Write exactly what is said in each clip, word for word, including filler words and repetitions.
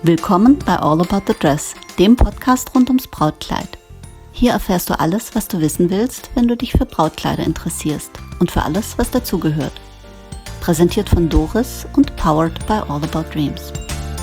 Willkommen bei All About the Dress, dem Podcast rund ums Brautkleid. Hier erfährst du alles, was du wissen willst, wenn du dich für Brautkleider interessierst und für alles, was dazugehört. Präsentiert von Doris und powered by All About Dreams.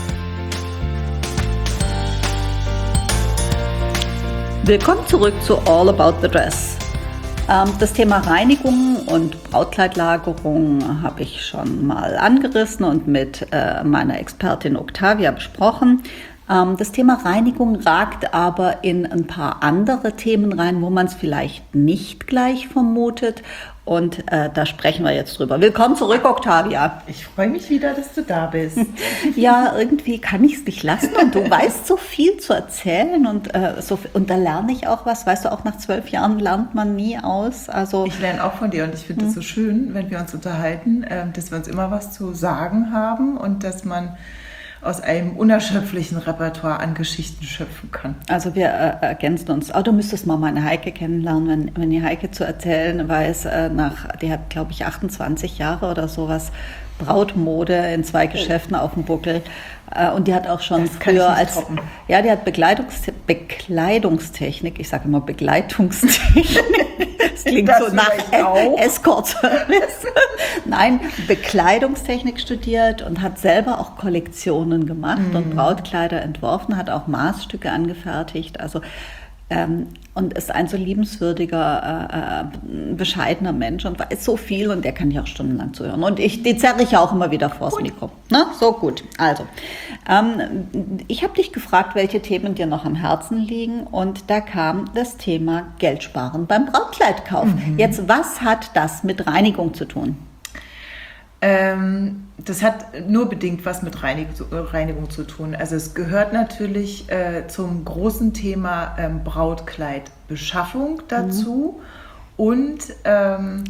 Willkommen zurück zu All About the Dress. Das Thema Reinigung und Brautkleidlagerung habe ich schon mal angerissen und mit meiner Expertin Octavia besprochen. Das Thema Reinigung ragt aber in ein paar andere Themen rein, wo man es vielleicht nicht gleich vermutet. Und äh, da sprechen wir jetzt drüber. Willkommen zurück, Octavia. Ich freue mich wieder, dass du da bist. Ja, irgendwie kann ich es nicht lassen. Und du weißt so viel zu erzählen. Und, äh, so, und da lerne ich auch was. Weißt du, auch nach zwölf Jahren lernt man nie aus. Also, ich lerne auch von dir und ich finde es hm. so schön, wenn wir uns unterhalten, äh, dass wir uns immer was zu sagen haben und dass man aus einem unerschöpflichen Repertoire an Geschichten schöpfen kann. Also wir äh, ergänzen uns. Oh, du müsstest mal meine Heike kennenlernen, wenn, wenn die Heike zu erzählen weiß, äh, nach, die hat, glaube ich, achtundzwanzig Jahre oder sowas Brautmode in zwei Geschäften auf dem Buckel. Äh, und die hat auch schon früher als... Toppen. Ja, die hat Bekleidungs, Bekleidungstechnik, ich sage immer Begleitungstechnik. Das klingt das so nach Escort-Service. Nein, Bekleidungstechnik studiert und hat selber auch Kollektionen gemacht mm. und Brautkleider entworfen, hat auch Maßstücke angefertigt. Also ähm, und ist ein so liebenswürdiger, äh, bescheidener Mensch und weiß so viel und der kann ich auch stundenlang zuhören. Und ich, die zerre ich ja auch immer wieder vors gut. Mikro. Na, so gut. Also, ähm, ich habe dich gefragt, welche Themen dir noch am Herzen liegen und da kam das Thema Geld sparen beim Brautkleidkauf. Mhm. Jetzt, was hat das mit Reinigung zu tun? Ähm, das hat nur bedingt was mit Reinigung, Reinigung zu tun. Also es gehört natürlich äh, zum großen Thema ähm, Brautkleidbeschaffung dazu mhm. und ähm,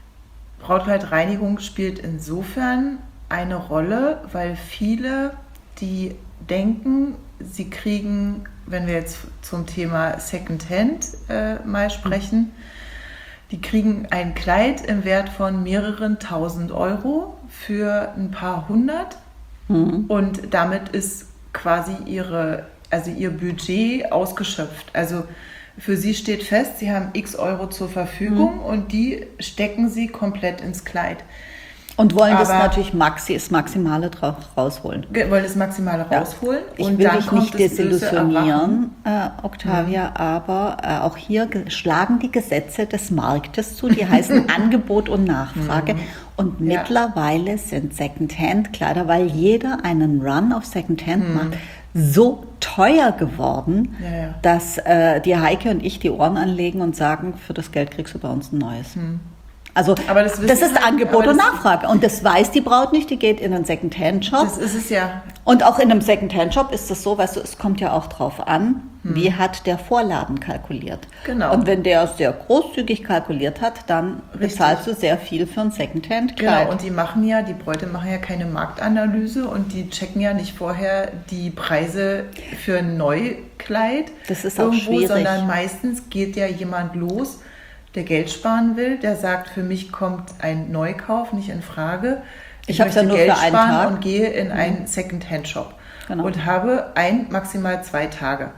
Brautkleidreinigung spielt insofern eine Rolle, weil viele, die denken, sie kriegen, wenn wir jetzt zum Thema Secondhand äh, mal sprechen, mhm. die kriegen ein Kleid im Wert von mehreren tausend Euro für ein paar hundert mhm. und damit ist quasi ihre, also ihr Budget ausgeschöpft. Also für sie steht fest, sie haben x Euro zur Verfügung mhm. und die stecken sie komplett ins Kleid. Und wollen Aber das natürlich Maxi, das Maximale drauf rausholen. Wollen das Maximale ja. rausholen. Ich und will dann dich nicht desillusionieren, äh, Octavia, ja. aber äh, auch hier schlagen die Gesetze des Marktes zu, die heißen Angebot und Nachfrage. Mhm. Und ja. mittlerweile sind Secondhand-Kleider, weil jeder einen Run auf Secondhand mhm. macht, so teuer geworden, ja, ja. dass äh, die Heike und ich die Ohren anlegen und sagen, für das Geld kriegst du bei uns ein neues. Mhm. Also aber das, das ist halt, Angebot und Nachfrage. Und das weiß die Braut nicht, die geht in einen Secondhand-Shop. Das ist es ja. Und auch in einem Secondhand-Shop ist es so, weißt du, es kommt ja auch drauf an, hm. wie hat der Vorladen kalkuliert. Genau. Und wenn der sehr großzügig kalkuliert hat, dann Richtig. bezahlst du sehr viel für ein Secondhand-Kleid. Genau, und die machen ja, die Bräute machen ja keine Marktanalyse und die checken ja nicht vorher die Preise für ein Neukleid. Das ist auch irgendwo, schwierig. Sondern meistens geht ja jemand los, der Geld sparen will, der sagt, für mich kommt ein Neukauf nicht in Frage. Ich, ich möchte ja nur Geld für einen sparen Tag. Und gehe in einen Secondhand-Shop genau. und habe ein, maximal zwei Tage.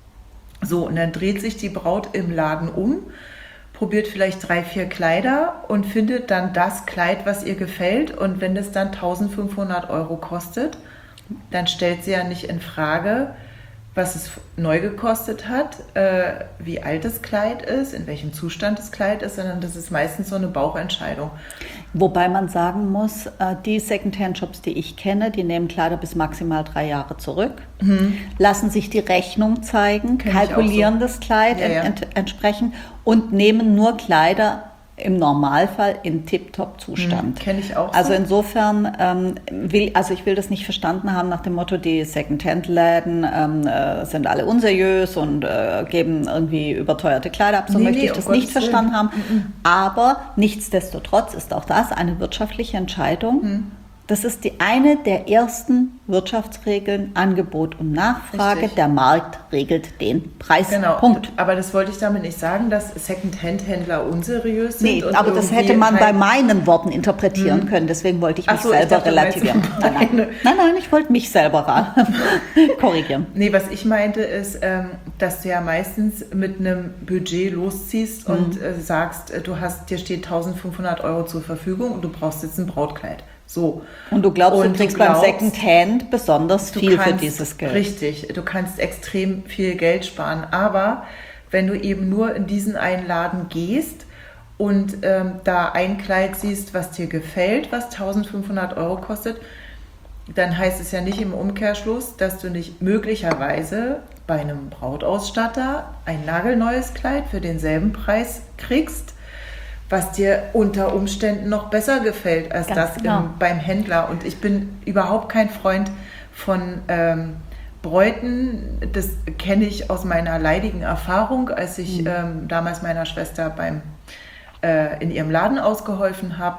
So, und dann dreht sich die Braut im Laden um, probiert vielleicht drei, vier Kleider und findet dann das Kleid, was ihr gefällt. Und wenn es dann eintausendfünfhundert Euro kostet, dann stellt sie ja nicht in Frage, was es neu gekostet hat, äh, wie alt das Kleid ist, in welchem Zustand das Kleid ist, sondern das ist meistens so eine Bauchentscheidung. Wobei man sagen muss, äh, die Secondhand-Shops, die ich kenne, die nehmen Kleider bis maximal drei Jahre zurück, mhm. lassen sich die Rechnung zeigen, Kenn kalkulieren so. das Kleid ja, ja. Ent- entsprechend und nehmen nur Kleider im Normalfall in Tip-Top-Zustand. Hm, kenne ich auch. Also so. insofern ähm, will, also ich will das nicht verstanden haben nach dem Motto, die Second-Hand-Läden ähm, äh, sind alle unseriös und äh, geben irgendwie überteuerte Kleider ab. So nee, möchte nee, ich das um nicht Gottes verstanden Willen. haben. Mhm. Aber nichtsdestotrotz ist auch das eine wirtschaftliche Entscheidung. Mhm. Das ist die eine der ersten Wirtschaftsregeln, Angebot und Nachfrage. Richtig. Der Markt regelt den Preis. Genau. Punkt. Aber das wollte ich damit nicht sagen, dass Second-Hand-Händler unseriös sind. Nee, und aber das hätte man bei meinen Worten interpretieren hm. können. Deswegen wollte ich mich so, selber ich dachte, relativieren. Nein nein. nein, nein, ich wollte mich selber korrigieren. Nee, was ich meinte ist, dass du ja meistens mit einem Budget losziehst hm. und sagst, du hast, dir steht eintausendfünfhundert Euro zur Verfügung und du brauchst jetzt ein Brautkleid. So. Und du glaubst, und du kriegst du glaubst, beim Secondhand besonders viel kannst, für dieses Geld. Richtig, du kannst extrem viel Geld sparen. Aber wenn du eben nur in diesen einen Laden gehst und ähm, da ein Kleid siehst, was dir gefällt, was eintausendfünfhundert Euro kostet, dann heißt es ja nicht im Umkehrschluss, dass du nicht möglicherweise bei einem Brautausstatter ein nagelneues Kleid für denselben Preis kriegst, was dir unter Umständen noch besser gefällt als Ganz das genau. im, beim Händler. Und ich bin überhaupt kein Freund von ähm, Bräuten. Das kenne ich aus meiner leidigen Erfahrung, als ich mhm. ähm, damals meiner Schwester beim, äh, in ihrem Laden ausgeholfen habe,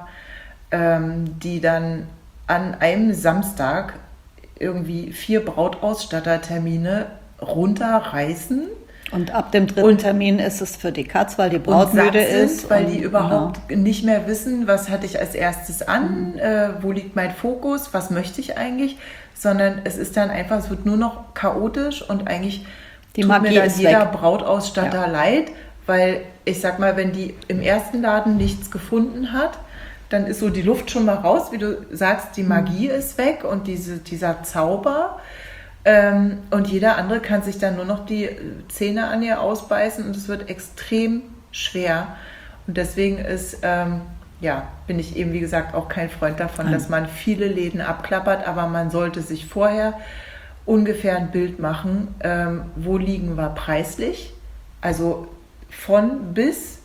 ähm, die dann an einem Samstag irgendwie vier Brautausstattertermine runterreißen. Und ab dem dritten und, Termin ist es für die Katz, weil die Braut müde ist. Weil und, die überhaupt genau. nicht mehr wissen, was hatte ich als erstes an, mhm. äh, wo liegt mein Fokus, was möchte ich eigentlich, sondern es ist dann einfach, es wird nur noch chaotisch und eigentlich die tut Magie mir dann jeder weg. Brautausstatter ja. leid, weil ich sag mal, wenn die im ersten Laden nichts gefunden hat, dann ist so die Luft schon mal raus, wie du sagst, die Magie mhm. ist weg und diese, dieser Zauber. Ähm, und jeder andere kann sich dann nur noch die Zähne an ihr ausbeißen und es wird extrem schwer. Und deswegen ist, ähm, ja, bin ich eben, wie gesagt, auch kein Freund davon, Nein. dass man viele Läden abklappert, aber man sollte sich vorher ungefähr ein Bild machen, ähm, wo liegen wir preislich, also von bis,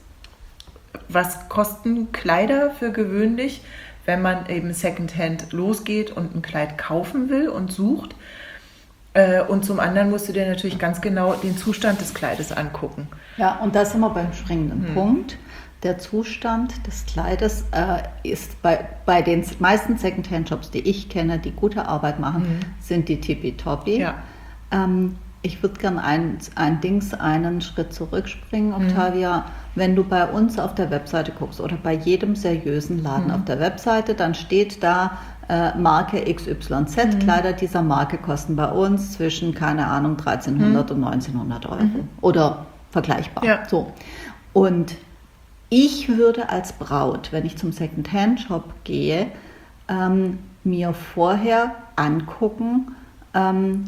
was kosten Kleider für gewöhnlich, wenn man eben Secondhand losgeht und ein Kleid kaufen will und sucht. Und zum anderen musst du dir natürlich ganz genau den Zustand des Kleides angucken. Ja, und da sind wir beim springenden hm. Punkt. Der Zustand des Kleides äh, ist bei, bei den meisten Secondhand-Shops, die ich kenne, die gute Arbeit machen, hm. sind die tippitoppi. Ja. Ähm, ich würde gerne ein, ein Dings einen Schritt zurückspringen, Octavia. Hm. Wenn du bei uns auf der Webseite guckst oder bei jedem seriösen Laden hm. auf der Webseite, dann steht da, Marke X Y Z, mhm. Kleider dieser Marke kosten bei uns zwischen, keine Ahnung, dreizehnhundert mhm. und neunzehnhundert Euro mhm. oder vergleichbar. Ja. So. Und ich würde als Braut, wenn ich zum Second-Hand-Shop gehe, ähm, mir vorher angucken, ähm,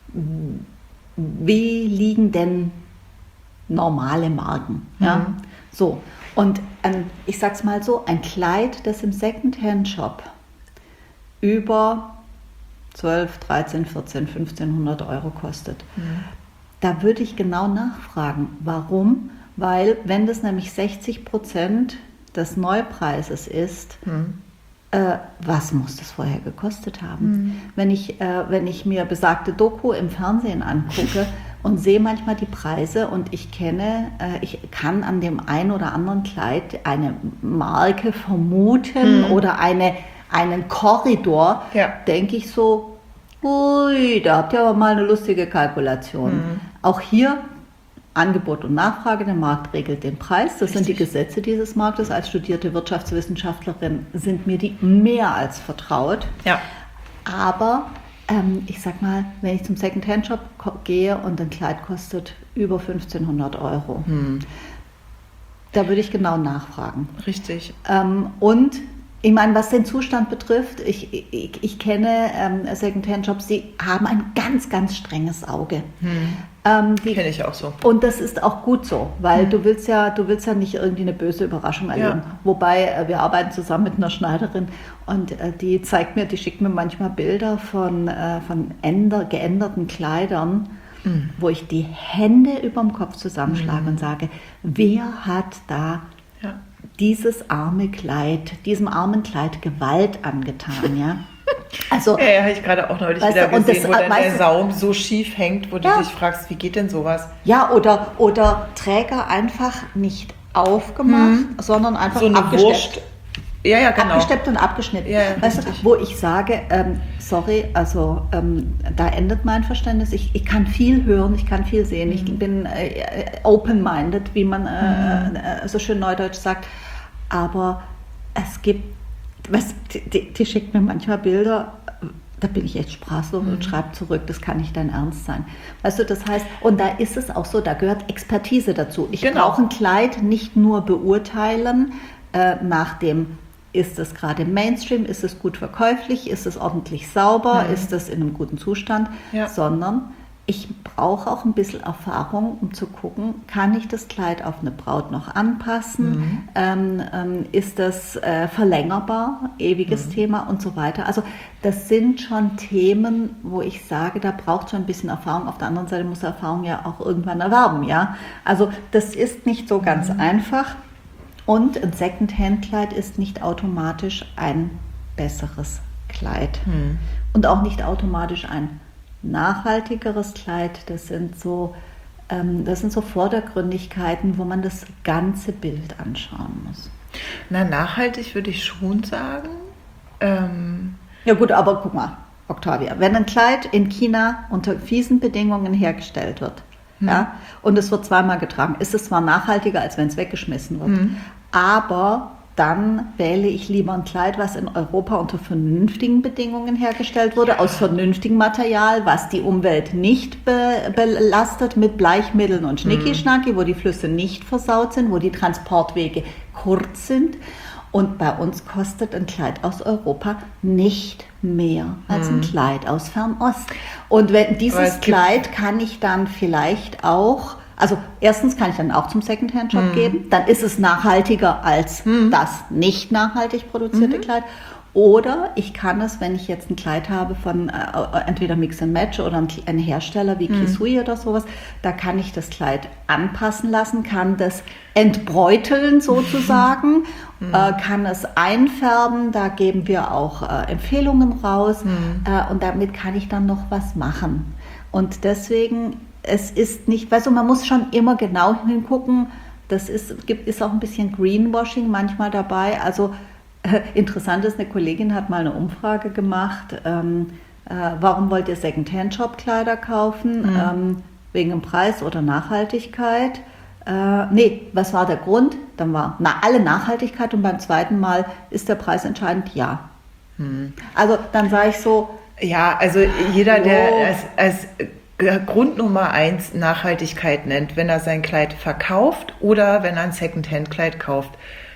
wie liegen denn normale Marken. Mhm. Ja? So. Und ähm, ich sag's mal so, ein Kleid, das im Second-Hand-Shop über zwölf, dreizehn, vierzehn, fünfzehnhundert Euro kostet. Mhm. Da würde ich genau nachfragen, warum? Weil wenn das nämlich sechzig Prozent des Neupreises ist, mhm. äh, was muss das vorher gekostet haben? Mhm. Wenn ich, äh, wenn ich mir besagte Doku im Fernsehen angucke und sehe manchmal die Preise und ich kenne, äh, ich kann an dem einen oder anderen Kleid eine Marke vermuten mhm. oder eine einen Korridor, ja. denke ich so, ui, da habt ihr aber mal eine lustige Kalkulation. Mhm. Auch hier Angebot und Nachfrage, der Markt regelt den Preis. Das Richtig. Sind die Gesetze dieses Marktes. Als studierte Wirtschaftswissenschaftlerin sind mir die mehr als vertraut. Ja. Aber ähm, ich sag mal, wenn ich zum Second-Hand-Shop gehe und ein Kleid kostet über fünfzehnhundert Euro, mhm. da würde ich genau nachfragen. Richtig. Ähm, und ich meine, was den Zustand betrifft, ich, ich, ich kenne ähm, Second-Hand-Shops, die haben ein ganz, ganz strenges Auge. Hm. Ähm, kenne ich auch so. Und das ist auch gut so, weil hm. du willst ja, du willst ja nicht irgendwie eine böse Überraschung erleben. Ja. Wobei, äh, wir arbeiten zusammen mit einer Schneiderin und äh, die zeigt mir, die schickt mir manchmal Bilder von, äh, von änder, geänderten Kleidern, hm. wo ich die Hände überm Kopf zusammenschlage hm. und sage, wer hat da ja. dieses arme Kleid, diesem armen Kleid Gewalt angetan, ja? Also, ja, ja, habe ich gerade auch neulich wieder du, gesehen, das, wo dann der Saum so schief hängt, wo ja. du dich fragst, wie geht denn sowas? Ja, oder, oder Träger einfach nicht aufgemacht, hm. sondern einfach so eine abgesteckt. Wurst Ja, ja, genau. Abgesteppt und abgeschnitten. Ja, weißt du, wo ich sage, ähm, sorry, also ähm, da endet mein Verständnis. Ich, ich kann viel hören, ich kann viel sehen. Mhm. Ich bin äh, open-minded, wie man äh, mhm. äh, so schön neudeutsch sagt. Aber es gibt, was, die, die schickt mir manchmal Bilder, da bin ich echt sprachlos mhm. und schreibe zurück, das kann nicht dein Ernst sein. Weißt du, das heißt, und da ist es auch so, da gehört Expertise dazu. Ich genau. brauche ein Kleid nicht nur beurteilen äh, nach dem, ist es gerade Mainstream, ist es gut verkäuflich, ist es ordentlich sauber, mhm. ist es in einem guten Zustand, ja. sondern ich brauche auch ein bisschen Erfahrung, um zu gucken, kann ich das Kleid auf eine Braut noch anpassen, mhm. ähm, ähm, ist das äh, verlängerbar, ewiges mhm. Thema und so weiter. Also das sind schon Themen, wo ich sage, da braucht schon ein bisschen Erfahrung. Auf der anderen Seite muss Erfahrung ja auch irgendwann erwerben, ja. Also das ist nicht so ganz mhm. einfach. Und ein Secondhand-Kleid ist nicht automatisch ein besseres Kleid. Hm. Und auch nicht automatisch ein nachhaltigeres Kleid. Das sind so, ähm, das sind so Vordergründigkeiten, wo man das ganze Bild anschauen muss. Na, nachhaltig würde ich schon sagen. Ähm ja gut, aber guck mal, Octavia, wenn ein Kleid in China unter fiesen Bedingungen hergestellt wird, hm. ja, und es wird zweimal getragen, ist es zwar nachhaltiger, als wenn es weggeschmissen wird. Hm. Aber dann wähle ich lieber ein Kleid, was in Europa unter vernünftigen Bedingungen hergestellt wurde, ja. aus vernünftigem Material, was die Umwelt nicht be- belastet mit Bleichmitteln und Schnicki-Schnacki, mhm. wo die Flüsse nicht versaut sind, wo die Transportwege kurz sind. Und bei uns kostet ein Kleid aus Europa nicht mehr als ein mhm. Kleid aus Fernost. Und wenn dieses Kleid kann ich dann vielleicht auch... Also erstens kann ich dann auch zum Secondhand-Shop mhm. geben, dann ist es nachhaltiger als mhm. das nicht nachhaltig produzierte mhm. Kleid. Oder ich kann es, wenn ich jetzt ein Kleid habe von äh, entweder Mix and Match oder ein, ein Hersteller wie mhm. Kisui oder sowas, da kann ich das Kleid anpassen lassen, kann das entbräuteln sozusagen, mhm. äh, kann es einfärben, da geben wir auch äh, Empfehlungen raus mhm. äh, und damit kann ich dann noch was machen. Und deswegen... Es ist nicht, weißt du, man muss schon immer genau hingucken. Das ist, gibt, ist auch ein bisschen Greenwashing manchmal dabei. Also äh, interessant ist, eine Kollegin hat mal eine Umfrage gemacht. Ähm, äh, warum wollt ihr Secondhand-Shop-Kleider kaufen? Mhm. Ähm, wegen dem Preis oder Nachhaltigkeit? Äh, nee, was war der Grund? Dann war na, alle Nachhaltigkeit und beim zweiten Mal ist der Preis entscheidend? Ja. Mhm. Also dann sage ich so. Ja, also jeder, der oh, als, als Grund Nummer eins Nachhaltigkeit nennt, wenn er sein Kleid verkauft oder wenn er ein Secondhand-Kleid kauft,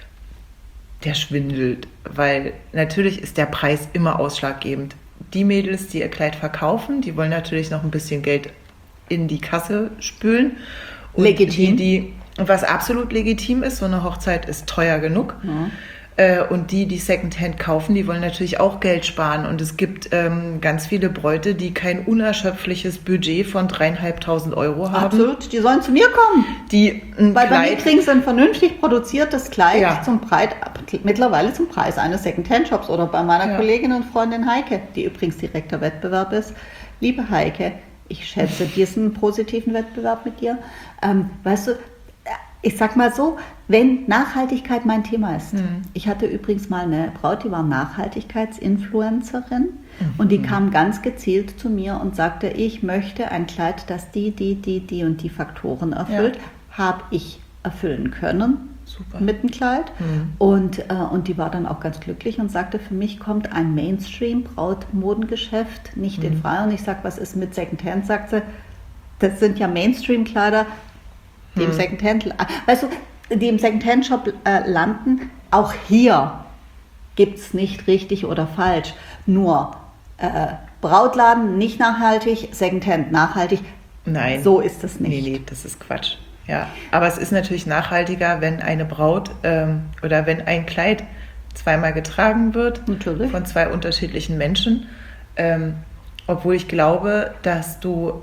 der schwindelt, weil natürlich ist der Preis immer ausschlaggebend. Die Mädels, die ihr Kleid verkaufen, die wollen natürlich noch ein bisschen Geld in die Kasse spülen. Und legitim. Die, die, was absolut legitim ist, so eine Hochzeit ist teuer genug. Ja. Und die, die Secondhand kaufen, die wollen natürlich auch Geld sparen. Und es gibt ähm, ganz viele Bräute, die kein unerschöpfliches Budget von dreieinhalbtausend Euro haben. Absolut, die sollen zu mir kommen. Die ein Weil Kleid, bei mir kriegen sie ein vernünftig produziertes Kleid ja. zum Preis, mittlerweile zum Preis eines Secondhand-Shops oder bei meiner ja. Kollegin und Freundin Heike, die übrigens direkter Wettbewerb ist. Liebe Heike, ich schätze diesen positiven Wettbewerb mit dir. Ähm, weißt du, ich sag mal so, wenn Nachhaltigkeit mein Thema ist. Mhm. Ich hatte übrigens mal eine Braut, die war Nachhaltigkeitsinfluencerin mhm. und die kam ganz gezielt zu mir und sagte, ich möchte ein Kleid, das die, die, die, die und die Faktoren erfüllt. Ja. Habe ich erfüllen können. Super. Mit dem Kleid. Mhm. Und, äh, und die war dann auch ganz glücklich und sagte, für mich kommt ein Mainstream-Brautmodengeschäft nicht mhm. in Frage. Und ich sage, was ist mit Secondhand? Sagt sie, das sind ja Mainstream-Kleider, die im Secondhand, weißt du, die im Secondhand-Shop äh, landen, auch hier gibt es nicht richtig oder falsch. Nur äh, Brautladen nicht nachhaltig, Secondhand nachhaltig. Nein. So ist es nicht. Nee, nee, das ist Quatsch. Ja, aber es ist natürlich nachhaltiger, wenn eine Braut ähm, oder wenn ein Kleid zweimal getragen wird natürlich. Von zwei unterschiedlichen Menschen. Ähm, obwohl ich glaube, dass du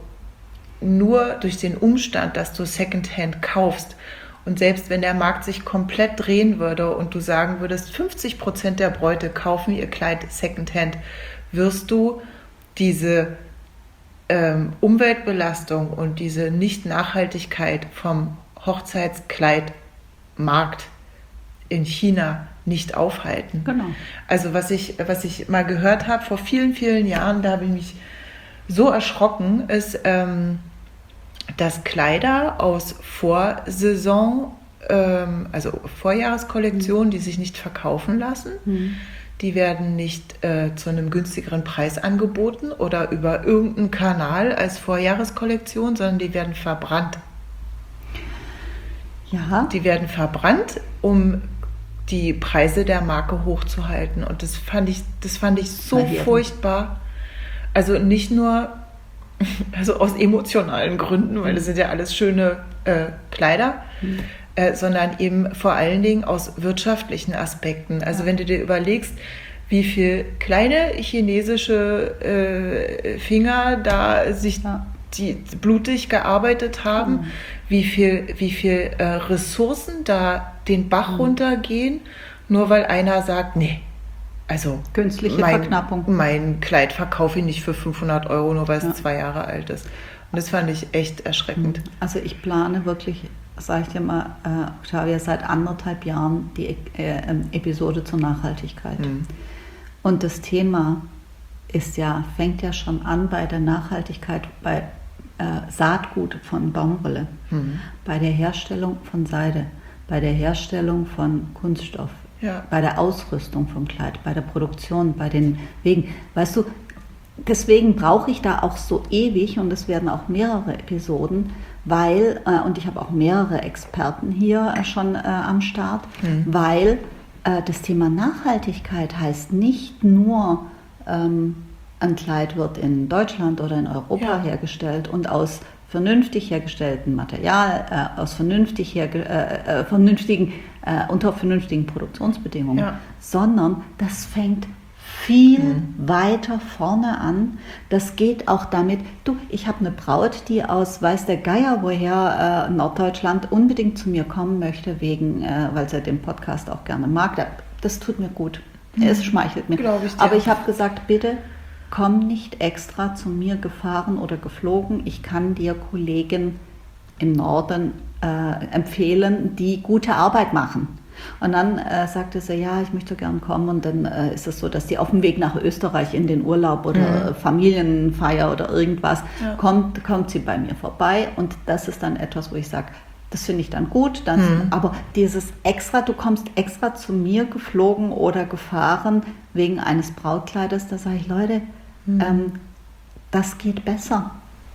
nur durch den Umstand, dass du Secondhand kaufst und selbst wenn der Markt sich komplett drehen würde und du sagen würdest, fünfzig Prozent der Bräute kaufen ihr Kleid Secondhand, wirst du diese ähm, Umweltbelastung und diese Nicht-Nachhaltigkeit vom Hochzeitskleidmarkt in China nicht aufhalten. Genau. Also was ich, was ich mal gehört habe vor vielen, vielen Jahren, da habe ich mich so erschrocken, ist, ähm, dass Kleider aus Vorsaison, ähm, also Vorjahreskollektionen, die sich nicht verkaufen lassen, mhm. die werden nicht äh, zu einem günstigeren Preis angeboten oder über irgendeinen Kanal als Vorjahreskollektion, sondern die werden verbrannt. Ja. Die werden verbrannt, um die Preise der Marke hochzuhalten. Und das fand ich, das fand ich so furchtbar. Also nicht nur also aus emotionalen Gründen, weil das sind ja alles schöne äh, Kleider, mhm. äh, sondern eben vor allen Dingen aus wirtschaftlichen Aspekten. Also ja. wenn du dir überlegst, wie viel kleine chinesische äh, Finger da sich ja. die blutig gearbeitet haben, mhm. wie viel, wie viel äh, Ressourcen da den Bach mhm. runtergehen, nur weil einer sagt, nee, also künstliche mein, Verknappung. Mein Kleid verkaufe ich nicht für fünfhundert Euro, nur weil es ja. zwei Jahre alt ist. Und das fand ich echt erschreckend. Also ich plane wirklich, sage ich dir mal, äh, Octavia, seit anderthalb Jahren die äh, Episode zur Nachhaltigkeit. Mhm. Und das Thema ist ja, fängt ja schon an bei der Nachhaltigkeit, bei äh, Saatgut von Baumwolle, mhm. bei der Herstellung von Seide, bei der Herstellung von Kunststoff, ja. bei der Ausrüstung vom Kleid, bei der Produktion, bei den Wegen. Weißt du, deswegen brauche ich da auch so ewig, und es werden auch mehrere Episoden, weil, äh, und ich habe auch mehrere Experten hier äh, schon äh, am Start, mhm. weil äh, das Thema Nachhaltigkeit heißt nicht nur, ähm, ein Kleid wird in Deutschland oder in Europa ja. hergestellt und aus vernünftig hergestelltem Material, äh, aus vernünftig herge- äh, äh, vernünftigen, äh, unter vernünftigen Produktionsbedingungen, ja. sondern das fängt viel mhm. weiter vorne an. Das geht auch damit, du, ich habe eine Braut, die aus weiß der Geier woher äh, Norddeutschland unbedingt zu mir kommen möchte, wegen, äh, weil sie den Podcast auch gerne mag. Das tut mir gut. Mhm. Es schmeichelt mir. Glaub ich dir. Aber ich habe gesagt, bitte komm nicht extra zu mir gefahren oder geflogen. Ich kann dir Kollegen im Norden äh, empfehlen, die gute Arbeit machen. Und dann äh, sagte sie, ja, ich möchte gern kommen. Und dann äh, ist es so, dass die auf dem Weg nach Österreich in den Urlaub oder mhm. Familienfeier oder irgendwas, ja. kommt, kommt sie bei mir vorbei. Und das ist dann etwas, wo ich sage, das finde ich dann gut. Das, mhm. Aber dieses extra, du kommst extra zu mir geflogen oder gefahren wegen eines Brautkleides, da sage ich, Leute, mhm. ähm, das geht besser.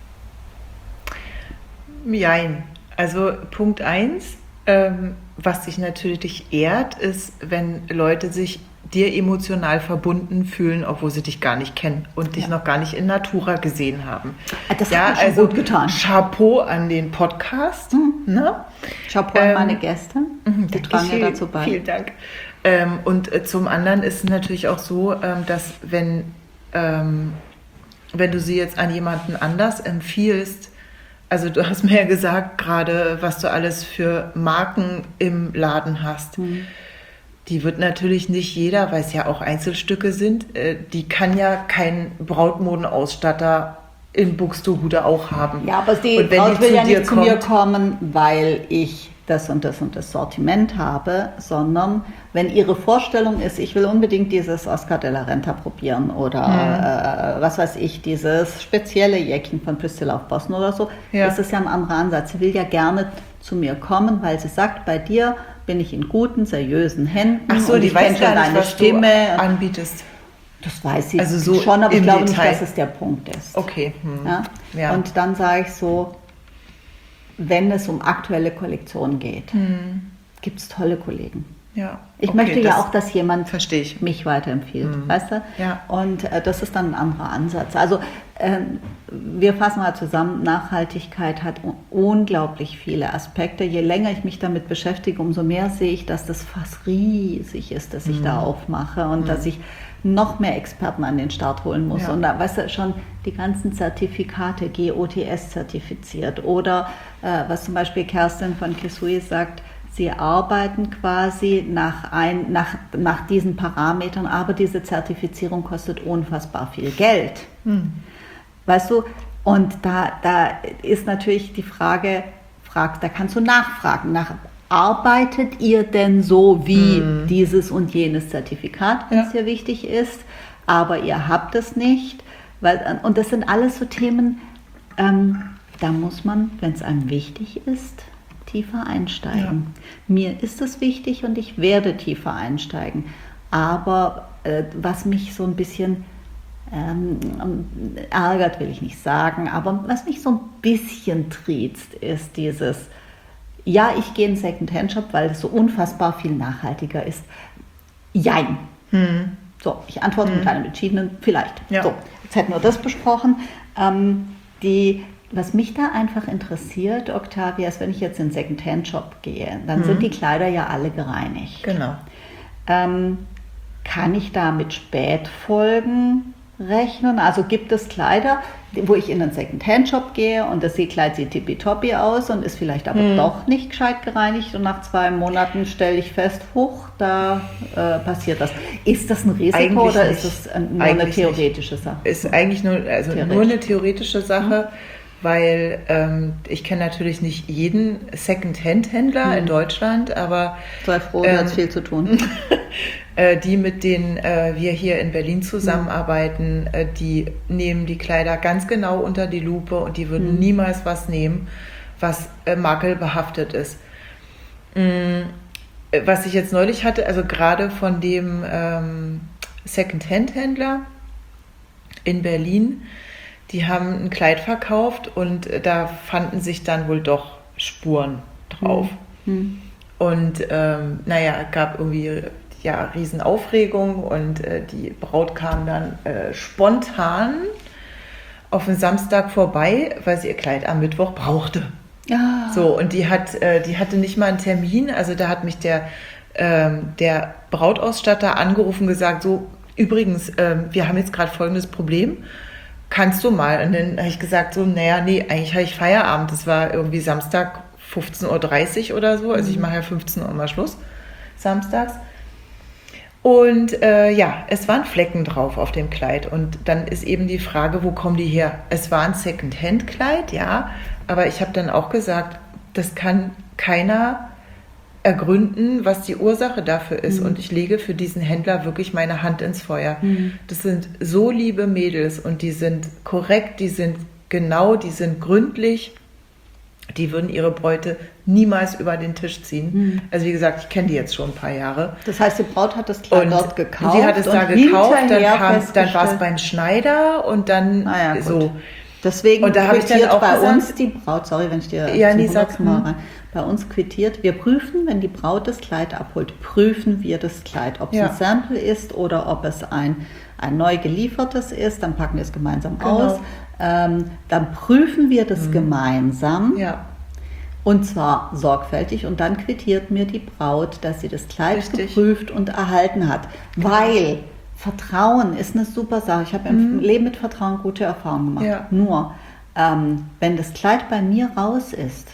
Jein. Also Punkt eins, ähm, was dich natürlich ehrt, ist, wenn Leute sich dir emotional verbunden fühlen, obwohl sie dich gar nicht kennen und dich ja. noch gar nicht in Natura gesehen haben. Das ja, hat mir schon also gut getan. Chapeau an den Podcast. Mhm. Ne? Chapeau ähm, an meine Gäste. Die tragen ja dazu bei. Vielen Dank. Ähm, und äh, zum anderen ist es natürlich auch so, ähm, dass wenn, ähm, wenn du sie jetzt an jemanden anders empfiehlst, also du hast mir ja gesagt gerade, was du alles für Marken im Laden hast. Mhm. Die wird natürlich nicht jeder, weil es ja auch Einzelstücke sind, äh, die kann ja kein Brautmodenausstatter in Buxtehude auch haben. Ja, aber die Braut will ja nicht zu mir kommen, weil ich das und das und das Sortiment habe, sondern wenn ihre Vorstellung ist, ich will unbedingt dieses Oscar de la Renta probieren oder mhm. äh, was weiß ich, dieses spezielle Jäckchen von Priscilla auf Boston oder so, ja. ist es ja ein anderer Ansatz. Sie will ja gerne zu mir kommen, weil sie sagt, bei dir bin ich in guten, seriösen Händen. Ach so, und die ich weiß gar nicht, deine was Stimme du anbietest. Das weiß sie also so schon, aber ich glaube Detail. nicht, dass es der Punkt ist. Okay. Hm. Ja? Ja. Und dann sage ich so, wenn es um aktuelle Kollektionen geht, hm. gibt es tolle Kollegen. Ja. Ich okay, möchte ja auch, dass jemand ich. mich weiterempfiehlt, hm. weißt du? Ja. Und äh, das ist dann ein anderer Ansatz. Also ähm, wir fassen mal zusammen, Nachhaltigkeit hat un- unglaublich viele Aspekte. Je länger ich mich damit beschäftige, umso mehr sehe ich, dass das Fass riesig ist, dass ich hm. da aufmache und hm. dass ich noch mehr Experten an den Start holen muss. Ja. Und da, weißt du, schon die ganzen Zertifikate, G O T S zertifiziert oder äh, was zum Beispiel Kerstin von Kisui sagt, sie arbeiten quasi nach, ein, nach, nach diesen Parametern, aber diese Zertifizierung kostet unfassbar viel Geld. Hm. Weißt du, und da, da ist natürlich die Frage, frag, da kannst du nachfragen nach arbeitet ihr denn so wie mm. dieses und jenes Zertifikat, wenn ja. es hier wichtig ist, aber ihr habt es nicht. Weil, und das sind alles so Themen, ähm, da muss man, wenn es einem wichtig ist, tiefer einsteigen. Ja. Mir ist es wichtig und ich werde tiefer einsteigen. Aber äh, was mich so ein bisschen ähm, ärgert, will ich nicht sagen, aber was mich so ein bisschen triezt, ist dieses, ja, ich gehe in einen Second-Hand-Shop, weil es so unfassbar viel nachhaltiger ist. Jein. Hm. So, ich antworte hm. mit einem entschiedenen vielleicht. Ja. So, jetzt hätten wir das besprochen. Ähm, die, was mich da einfach interessiert, Octavia, ist, wenn ich jetzt in einen Second-Hand-Shop gehe, dann hm. sind die Kleider ja alle gereinigt. Genau. Ähm, kann ich da mit Spätfolgen rechnen? Also gibt es Kleider, wo ich in einen Second-Hand-Shop gehe und das Kleid sieht tippitoppi aus und ist vielleicht aber hm. doch nicht gescheit gereinigt und nach zwei Monaten stelle ich fest, huch, da äh, passiert das. Ist das ein Risiko eigentlich oder nicht. Ist es nur eigentlich eine theoretische nicht. Sache? Ist eigentlich nur, also nur eine theoretische Sache, hm. weil ähm, ich kenne natürlich nicht jeden Second-Hand-Händler hm. in Deutschland, aber sei froh, du ähm, hast viel zu tun. äh, die, mit denen äh, wir hier in Berlin zusammenarbeiten, äh, die nehmen die Kleider ganz genau unter die Lupe und die würden hm. niemals was nehmen, was äh, makelbehaftet ist. Mhm. Was ich jetzt neulich hatte, also gerade von dem ähm, Second-Hand-Händler in Berlin, die haben ein Kleid verkauft und da fanden sich dann wohl doch Spuren drauf. Mhm. Und ähm, naja, es gab irgendwie ja Riesenaufregung und äh, die Braut kam dann äh, spontan auf den Samstag vorbei, weil sie ihr Kleid am Mittwoch brauchte. Ja. So, und die hat, äh, die hatte nicht mal einen Termin, also da hat mich der, ähm, der Brautausstatter angerufen und gesagt, so, übrigens, äh, wir haben jetzt gerade folgendes Problem, kannst du mal? Und dann habe ich gesagt, so, naja, nee, eigentlich habe ich Feierabend. Das war irgendwie Samstag fünfzehn Uhr dreißig oder so. Also ich mache ja fünfzehn Uhr mal Schluss, samstags. Und äh, ja, es waren Flecken drauf auf dem Kleid. Und dann ist eben die Frage, wo kommen die her? Es war ein Second-Hand-Kleid, ja. Aber ich habe dann auch gesagt, das kann keiner ergründen, was die Ursache dafür ist. Mhm. Und ich lege für diesen Händler wirklich meine Hand ins Feuer. Mhm. Das sind so liebe Mädels und die sind korrekt, die sind genau, die sind gründlich. Die würden ihre Bräute niemals über den Tisch ziehen. Mhm. Also wie gesagt, ich kenne die jetzt schon ein paar Jahre. Das heißt, die Braut hat das Kleid dort gekauft. Sie hat es da gekauft, dann, kam, dann war es beim Schneider und dann ah ja, so. Deswegen und da habe ich dann auch bei gesagt, uns die Braut, sorry, wenn ich dir ja, nee, sag, mal rein, bei uns quittiert, wir prüfen, wenn die Braut das Kleid abholt, prüfen wir das Kleid, ob es ja. ein Sample ist oder ob es ein, ein neu geliefertes ist, dann packen wir es gemeinsam genau. aus, ähm, dann prüfen wir das mhm. gemeinsam ja. und zwar sorgfältig und dann quittiert mir die Braut, dass sie das Kleid Richtig. geprüft und erhalten hat, genau. weil Vertrauen ist eine super Sache. Ich habe im mhm. Leben mit Vertrauen gute Erfahrungen gemacht. Ja. Nur, ähm, wenn das Kleid bei mir raus ist,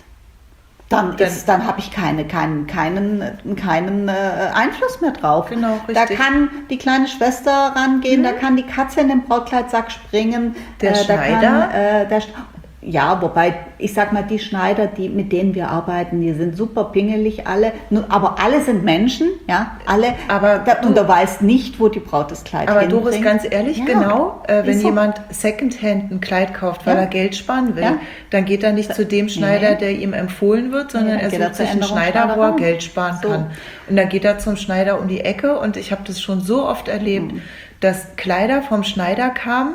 dann, dann, dann habe ich keine, keinen, keinen, keinen äh, Einfluss mehr drauf. Genau, richtig. Da kann die kleine Schwester rangehen, mhm. da kann die Katze in den Brautkleidsack springen. Der äh, Schneider? Da kann, äh, der, ja, wobei, ich sag mal, die Schneider, die, mit denen wir arbeiten, die sind super pingelig alle, aber alle sind Menschen, ja, alle, aber da, und du weißt nicht, wo die Braut das Kleid aber hinbringt. Aber Doris, ganz ehrlich, ja, genau, äh, wenn so. jemand Secondhand ein Kleid kauft, weil ja. er Geld sparen will, ja. dann geht er nicht zu dem Schneider, nee. der ihm empfohlen wird, sondern nee, er sucht sich einen Schneider, wo er Geld sparen so. kann. Und dann geht er zum Schneider um die Ecke und ich habe das schon so oft erlebt, mhm. dass Kleider vom Schneider kamen.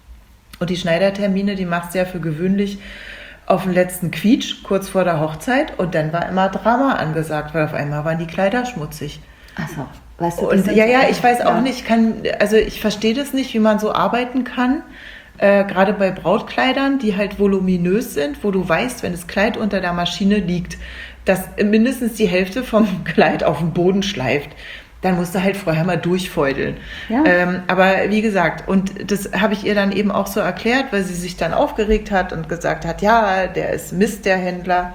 Und die Schneidertermine, die machst du ja für gewöhnlich auf den letzten Quietsch, kurz vor der Hochzeit. Und dann war immer Drama angesagt, weil auf einmal waren die Kleider schmutzig. Also, weißt du, und ja, ja, ich weiß auch ja. nicht, kann, also ich verstehe das nicht, wie man so arbeiten kann. Äh, gerade bei Brautkleidern, die halt voluminös sind, wo du weißt, wenn das Kleid unter der Maschine liegt, dass mindestens die Hälfte vom Kleid auf dem Boden schleift. Dann musst du halt vorher mal durchfeudeln. Ja. Ähm, aber wie gesagt, und das habe ich ihr dann eben auch so erklärt, weil sie sich dann aufgeregt hat und gesagt hat, ja, der ist Mist, der Händler.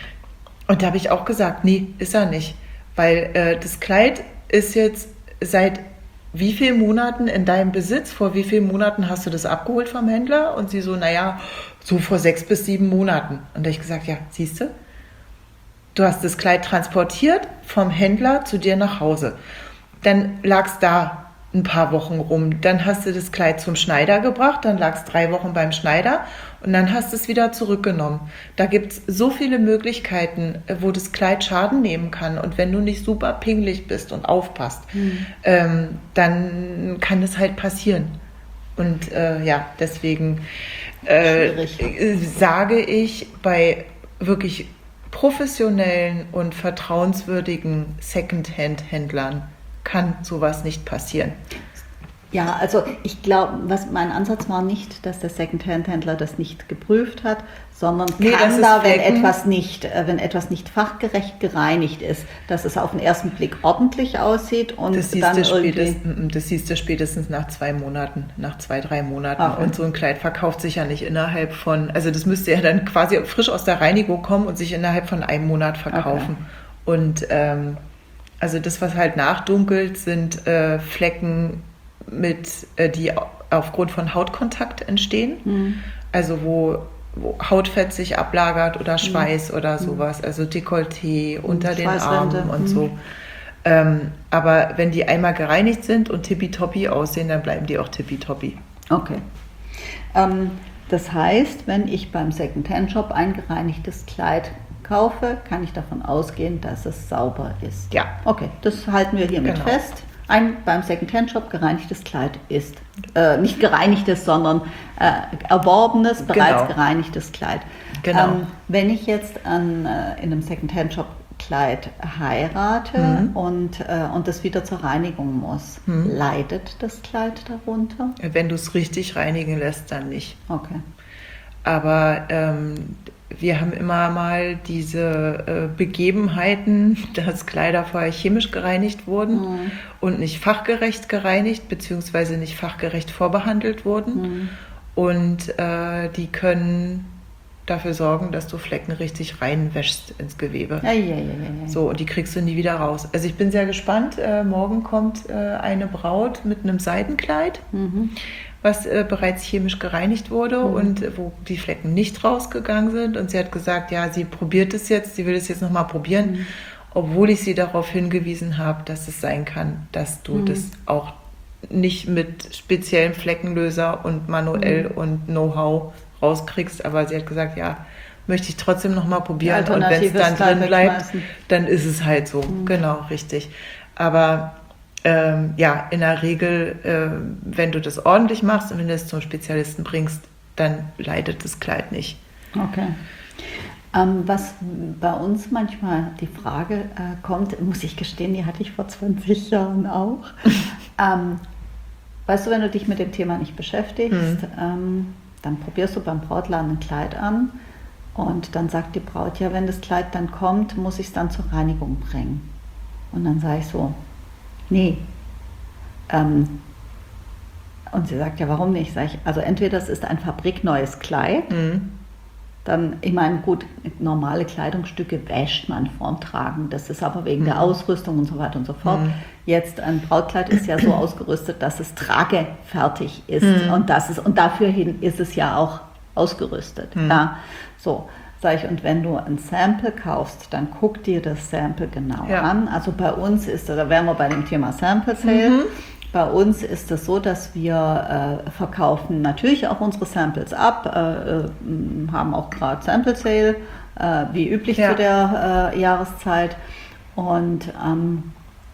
Und da habe ich auch gesagt, nee, ist er nicht. Weil äh, das Kleid ist jetzt seit wie vielen Monaten in deinem Besitz? Vor wie vielen Monaten hast du das abgeholt vom Händler? Und sie so, naja, so vor sechs bis sieben Monaten. Und da habe ich gesagt, ja, siehst du? du hast das Kleid transportiert vom Händler zu dir nach Hause. Dann lag es da ein paar Wochen rum. Dann hast du das Kleid zum Schneider gebracht, dann lag es drei Wochen beim Schneider und dann hast du es wieder zurückgenommen. Da gibt es so viele Möglichkeiten, wo das Kleid Schaden nehmen kann. Und wenn du nicht super pingelig bist und aufpasst, mhm. ähm, dann kann es halt passieren. Und äh, ja, deswegen äh, sage ich, bei wirklich professionellen und vertrauenswürdigen Secondhand-Händlern kann sowas nicht passieren. Ja, also ich glaube, was mein Ansatz war nicht, dass der Secondhand-Händler das nicht geprüft hat, sondern nee, kann da, wenn etwas nicht, äh, wenn etwas nicht fachgerecht gereinigt ist, dass es auf den ersten Blick ordentlich aussieht und das dann siehst irgendwie... Spätestens, das siehst du spätestens nach zwei Monaten, nach zwei, drei Monaten. Okay. Und so ein Kleid verkauft sich ja nicht innerhalb von, also das müsste ja dann quasi frisch aus der Reinigung kommen und sich innerhalb von einem Monat verkaufen. Okay. Und ähm, also das, was halt nachdunkelt, sind äh, Flecken, mit, äh, die aufgrund von Hautkontakt entstehen. Mhm. Also wo, wo Hautfett sich ablagert oder Schweiß mhm. oder sowas. Also Dekolleté unter den Armen und mhm. so. Ähm, aber wenn die einmal gereinigt sind und tippitoppi aussehen, dann bleiben die auch tippitoppi. Okay. Ähm, das heißt, wenn ich beim Second-Hand-Shop ein gereinigtes Kleid kaufe, kann ich davon ausgehen, dass es sauber ist. Ja. Okay, das halten wir hiermit genau. fest. Ein beim Second-Hand-Shop gereinigtes Kleid ist, äh, nicht gereinigtes, sondern äh, erworbenes, bereits genau. gereinigtes Kleid. Genau. Ähm, wenn ich jetzt an, äh, in einem Second-Hand-Shop Kleid heirate mhm. und, äh, und das wieder zur Reinigung muss, mhm. leidet das Kleid darunter? Wenn du es richtig reinigen lässt, dann nicht. Okay. Aber ähm, wir haben immer mal diese äh, Begebenheiten, dass Kleider vorher chemisch gereinigt wurden mhm. und nicht fachgerecht gereinigt, beziehungsweise nicht fachgerecht vorbehandelt wurden. Mhm. Und äh, die können dafür sorgen, dass du Flecken richtig reinwäschst ins Gewebe. Ja, ja, ja, ja, ja. So, und die kriegst du nie wieder raus. Also ich bin sehr gespannt. Äh, morgen kommt äh, eine Braut mit einem Seidenkleid. Mhm. was äh, bereits chemisch gereinigt wurde mhm. und äh, wo die Flecken nicht rausgegangen sind. Und sie hat gesagt, ja, sie probiert es jetzt, sie will es jetzt nochmal probieren, mhm. obwohl ich sie darauf hingewiesen habe, dass es sein kann, dass du mhm. das auch nicht mit speziellem Fleckenlöser und manuell mhm. und Know-how rauskriegst. Aber sie hat gesagt, ja, möchte ich trotzdem nochmal probieren. Und wenn es dann drin bleibt, dann ist es halt so. Mhm. Genau, richtig. Aber Ähm, ja, in der Regel, äh, wenn du das ordentlich machst und wenn du es zum Spezialisten bringst, dann leidet das Kleid nicht. Okay. Ähm, was bei uns manchmal die Frage äh, kommt, muss ich gestehen, die hatte ich vor zwanzig Jahren auch. ähm, weißt du, wenn du dich mit dem Thema nicht beschäftigst, hm. ähm, dann probierst du beim Brautladen ein Kleid an und dann sagt die Braut, ja, wenn das Kleid dann kommt, muss ich es dann zur Reinigung bringen. Und dann sage ich so, nee. Ähm, und sie sagt, ja, warum nicht? Sag ich, also entweder es ist ein fabrikneues Kleid, mhm. dann, ich meine, gut, normale Kleidungsstücke wäscht man vorm Tragen, das ist aber wegen mhm. der Ausrüstung und so weiter und so fort. Mhm. Jetzt ein Brautkleid ist ja so ausgerüstet, dass es tragefertig ist mhm. und, das ist, und dafür hin ist es ja auch ausgerüstet. Mhm. Ja, so. Sag ich, und wenn du ein Sample kaufst, dann guck dir das Sample genau ja. an. Also bei uns ist, da wären wir bei dem Thema Sample Sale, mhm. bei uns ist es so, dass wir äh, verkaufen natürlich auch unsere Samples ab, äh, äh, haben auch gerade Sample Sale, äh, wie üblich ja. zu der äh, Jahreszeit. Und ähm,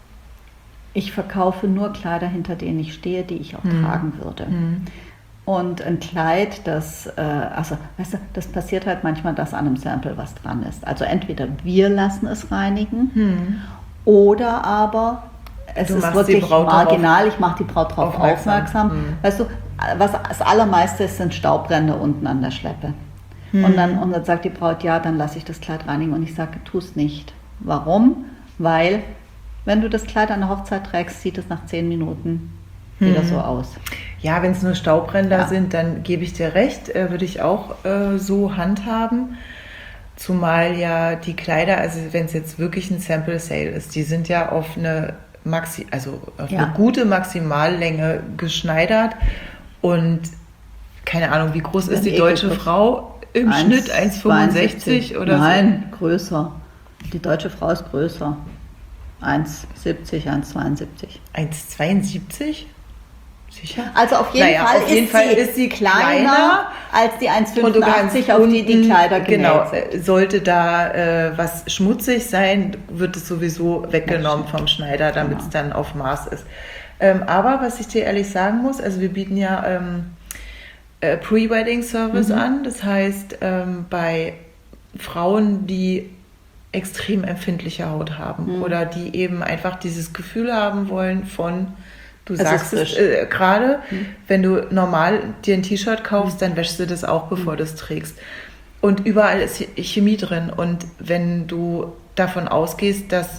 ich verkaufe nur Kleider, hinter denen ich stehe, die ich auch mhm. tragen würde. Mhm. Und ein Kleid, das, äh, also, weißt du, das passiert halt manchmal, dass an einem Sample was dran ist. Also entweder wir lassen es reinigen hm. oder aber es du ist wirklich marginal, ich mache die Braut darauf aufmerksam. aufmerksam. Hm. Weißt du, was das Allermeiste ist, sind Staubränder unten an der Schleppe. Hm. Und, dann, und dann sagt die Braut, ja, dann lasse ich das Kleid reinigen. Und ich sage, tu es nicht. Warum? Weil, wenn du das Kleid an der Hochzeit trägst, sieht es nach zehn Minuten wieder hm. so aus. Ja, wenn es nur Staubränder ja. sind, dann gebe ich dir recht, äh, würde ich auch äh, so handhaben. Zumal ja die Kleider, also wenn es jetzt wirklich ein Sample Sale ist, die sind ja auf eine Maxi, also auf ja. eine gute Maximallänge geschneidert und keine Ahnung, wie groß ist die deutsche Frau im Schnitt? eins Komma fünfundsechzig oder Nein, so? Größer. Die deutsche Frau ist größer. eins Komma siebzig, eins Komma zweiundsiebzig. eins Komma zweiundsiebzig? Sicher? Also auf jeden, naja, Fall, auf jeden ist Fall ist sie kleiner, kleiner als die eins Komma fünfundachtzig, auf die die Kleider genäht genau, sind. Sollte da äh, was schmutzig sein, wird es sowieso weggenommen vom Schneider, damit es genau. dann auf Maß ist. Ähm, aber was ich dir ehrlich sagen muss, also wir bieten ja ähm, äh, Pre-Wedding-Service mhm. an. Das heißt, ähm, bei Frauen, die extrem empfindliche Haut haben mhm. oder die eben einfach dieses Gefühl haben wollen von... Du sagst es äh, gerade, hm. wenn du normal dir ein T-Shirt kaufst, dann wäschst du das auch, bevor hm. du es trägst. Und überall ist Chemie drin. Und wenn du davon ausgehst, dass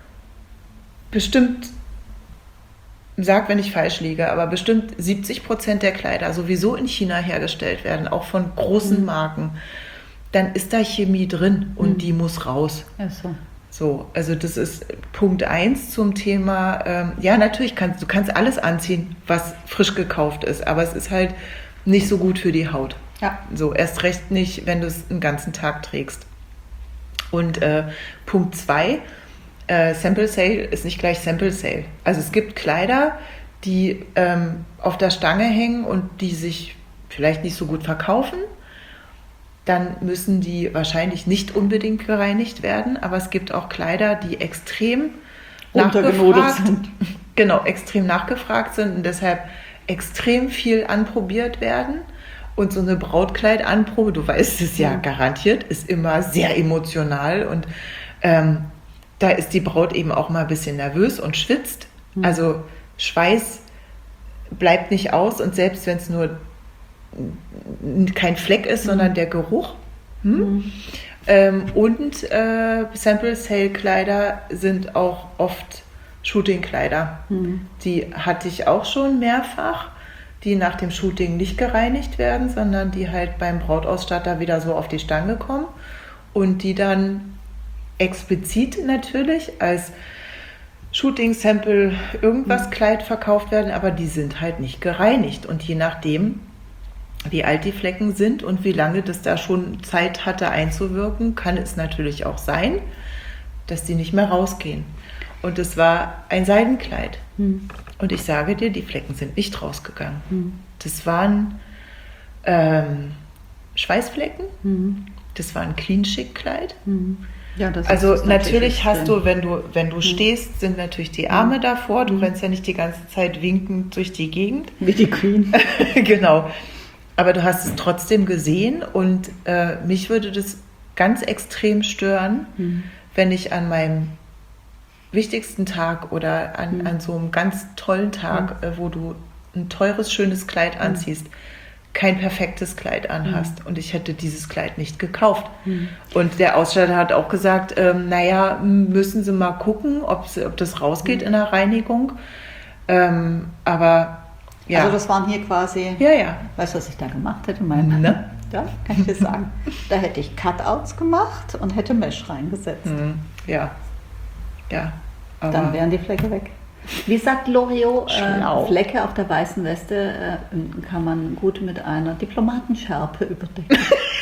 bestimmt, sag, wenn ich falsch liege, aber bestimmt siebzig Prozent der Kleider sowieso in China hergestellt werden, auch von großen hm. Marken, dann ist da Chemie drin und hm. die muss raus. Ja, so. So, also das ist Punkt eins zum Thema, ähm, ja natürlich kannst du kannst alles anziehen, was frisch gekauft ist, aber es ist halt nicht so gut für die Haut. Ja. So, erst recht nicht, wenn du es einen ganzen Tag trägst. Und äh, Punkt zwei, äh, Sample Sale ist nicht gleich Sample Sale. Also es gibt Kleider, die ähm, auf der Stange hängen und die sich vielleicht nicht so gut verkaufen. Dann müssen die wahrscheinlich nicht unbedingt gereinigt werden, aber es gibt auch Kleider, die extrem nachgefragt sind. Genau, extrem nachgefragt sind und deshalb extrem viel anprobiert werden. Und so eine Brautkleidanprobe, du weißt es ja garantiert, ist immer sehr emotional und ähm, da ist die Braut eben auch mal ein bisschen nervös und schwitzt. Mhm. Also Schweiß bleibt nicht aus und selbst wenn es nur kein Fleck ist, mhm. sondern der Geruch. Hm? Mhm. Ähm, und äh, Sample Sale Kleider sind auch oft Shooting-Kleider. Mhm. Die hatte ich auch schon mehrfach, die nach dem Shooting nicht gereinigt werden, sondern die halt beim Brautausstatter wieder so auf die Stange kommen und die dann explizit natürlich als Shooting-Sample irgendwas mhm. Kleid verkauft werden, aber die sind halt nicht gereinigt und je nachdem, wie alt die Flecken sind und wie lange das da schon Zeit hatte einzuwirken, kann es natürlich auch sein, dass die nicht mehr rausgehen. Und es war ein Seidenkleid. Hm. Und ich sage dir, die Flecken sind nicht rausgegangen. Hm. Das waren ähm, Schweißflecken, hm. das war ein Clean-Chic-Kleid. Hm. Ja, das also ist natürlich hast du, wenn du, wenn du hm. stehst, sind natürlich die Arme hm. davor. Du hm. rennst ja nicht die ganze Zeit winkend durch die Gegend. Wie die Queen. Genau. Aber du hast es trotzdem gesehen und äh, mich würde das ganz extrem stören, mhm. wenn ich an meinem wichtigsten Tag oder an, mhm. an so einem ganz tollen Tag, mhm. äh, wo du ein teures, schönes Kleid anziehst, mhm. kein perfektes Kleid anhast. Mhm. Und ich hätte dieses Kleid nicht gekauft. Mhm. Und der Ausstatter hat auch gesagt, ähm, naja, müssen Sie mal gucken, ob, ob das rausgeht mhm. in der Reinigung. Ähm, aber... Ja. Also das waren hier quasi, ja, ja. weißt du, was ich da gemacht hätte? Mein, ne? Ja, kann ich dir sagen. Da hätte ich Cutouts gemacht und hätte Mesh reingesetzt. Ja, ja. Aber dann wären die Flecke weg. Wie sagt Loriot, äh, Flecke auf der weißen Weste äh, kann man gut mit einer Diplomatenschärpe überdecken.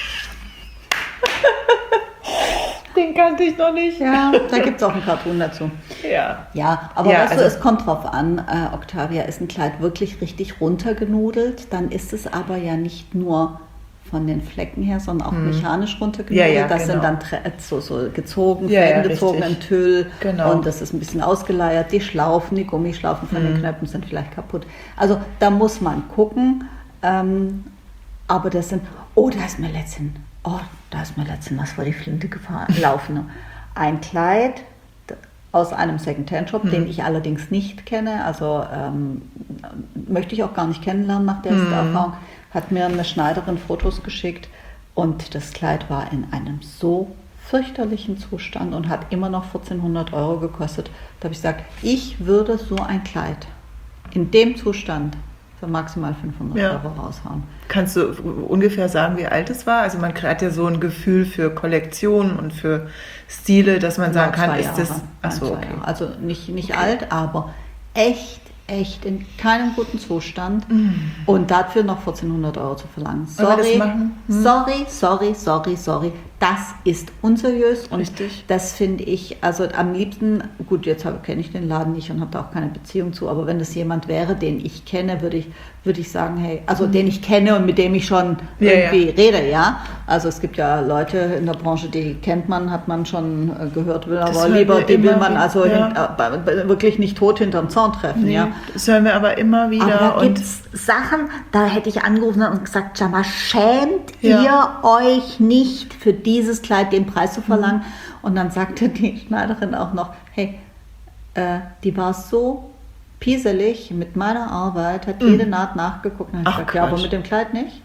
Den kannte ich noch nicht. Ja, da gibt es auch einen Cartoon dazu. Ja. Ja, aber ja, weißt also du, es kommt drauf an, äh, Octavia, ist ein Kleid wirklich richtig runtergenudelt, dann ist es aber ja nicht nur von den Flecken her, sondern auch hm. mechanisch runtergenudelt. Ja, ja, das genau. sind dann so, so gezogen, ja, Fäden ja, gezogen in Tüll genau. und das ist ein bisschen ausgeleiert. Die Schlaufen, die Gummischlaufen von hm. den Knöpfen sind vielleicht kaputt. Also da muss man gucken, ähm, aber das sind, oh, da ist mir letztens, oh, da ist mir letztens was vor die Flinte gelaufen. Ein Kleid aus einem Second-Hand-Shop, hm. den ich allerdings nicht kenne, also ähm, möchte ich auch gar nicht kennenlernen nach der hm. Erfahrung, hat mir eine Schneiderin Fotos geschickt und das Kleid war in einem so fürchterlichen Zustand und hat immer noch vierzehnhundert Euro gekostet. Da habe ich gesagt, ich würde so ein Kleid in dem Zustand für maximal fünfhundert ja. Euro raushauen. Kannst du ungefähr sagen, wie alt es war? Also man hat ja so ein Gefühl für Kollektionen und für Stile, dass man sagen kann, ist das... Achso, okay. Also nicht, nicht okay. alt, aber echt, echt in keinem guten Zustand mm. und dafür noch vierzehnhundert Euro zu verlangen. Sorry, hm? sorry, sorry, sorry, sorry. das ist unseriös und Richtig. Das finde ich, also am liebsten, gut, jetzt kenne ich den Laden nicht und habe da auch keine Beziehung zu, aber wenn das jemand wäre, den ich kenne, würde ich, würde ich sagen, hey, also mhm. den ich kenne und mit dem ich schon ja, irgendwie ja. rede, ja. Also es gibt ja Leute in der Branche, die kennt man, hat man schon gehört, will aber lieber, die will man also ja. hin, wirklich nicht tot hinterm Zaun treffen, nee, ja. Das hören wir aber immer wieder. Aber da gibt es Sachen, da hätte ich angerufen und gesagt, schau mal, schämt ja. ihr euch nicht für dieses Kleid den Preis zu verlangen? Mhm. Und dann sagte die Schneiderin auch noch, hey, äh, die war so pieselig mit meiner Arbeit, hat mhm. jede Naht nachgeguckt. Und dann habe ich gesagt, ja, aber mit dem Kleid nicht.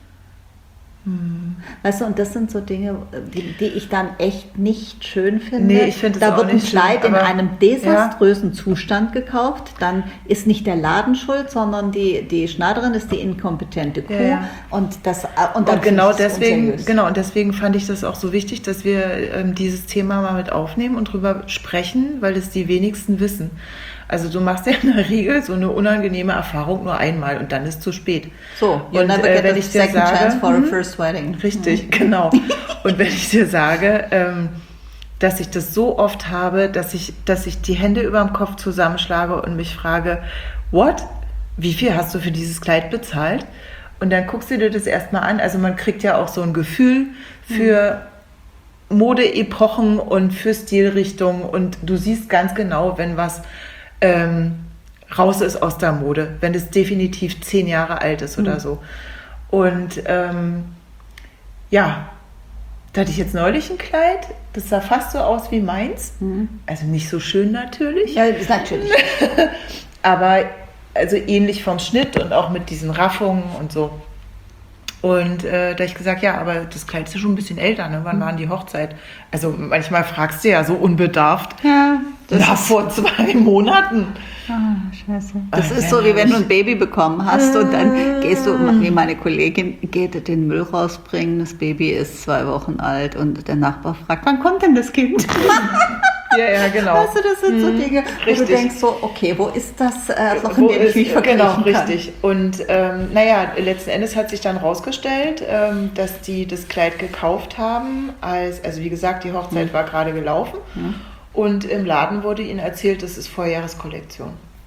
Hm. Weißt du, und das sind so Dinge, die, die ich dann echt nicht schön finde. Nee, ich finde da auch wird ein nicht Kleid schön, in einem desaströsen ja. Zustand gekauft, dann ist nicht der Laden schuld, sondern die, die Schneiderin ist die inkompetente Kuh. Ja. Und, das, und, dann und genau deswegen, genau, und deswegen fand ich das auch so wichtig, dass wir ähm, dieses Thema mal mit aufnehmen und drüber sprechen, weil es die wenigsten wissen. Also du machst ja in der Regel so eine unangenehme Erfahrung nur einmal und dann ist zu spät. So, und äh, wenn ich dir second sage, chance for a first wedding. Richtig, mhm. genau. Und wenn ich dir sage, ähm, dass ich das so oft habe, dass ich, dass ich die Hände über dem Kopf zusammenschlage und mich frage, what? Wie viel hast du für dieses Kleid bezahlt? Und dann guckst du dir das erstmal an. Also man kriegt ja auch so ein Gefühl für mhm. Modeepochen und für Stilrichtungen und du siehst ganz genau, wenn was Ähm, raus ist aus der Mode, wenn es definitiv zehn Jahre alt ist oder mhm. so. Und ähm, ja, da hatte ich jetzt neulich ein Kleid, das sah fast so aus wie meins. Mhm. Also nicht so schön natürlich. Ja, ist natürlich. Aber also ähnlich vom Schnitt und auch mit diesen Raffungen und so. Und äh, da habe ich gesagt, ja, aber das Kleid ist ja schon ein bisschen älter, ne? Wann mhm. war die Hochzeit? Also manchmal fragst du ja so unbedarft. Ja, das Na, ist vor zwei Monaten. Ah, scheiße. Das ah, ist so, wie wenn du ein Baby bekommen hast und dann gehst du, wie meine Kollegin, geht den Müll rausbringen, das Baby ist zwei Wochen alt und der Nachbar fragt, wann kommt denn das Kind? Ja, ja, genau. Weißt du, das sind so Dinge, richtig. Wo du denkst so, okay, wo ist das äh, Loch, in dem ich mich verkriechen Genau, kann? richtig. Und ähm, naja, letzten Endes hat sich dann rausgestellt, ähm, dass die das Kleid gekauft haben, als, also wie gesagt, die Hochzeit mhm. war gerade gelaufen mhm. und im Laden wurde ihnen erzählt, das ist Vorjahreskollektion.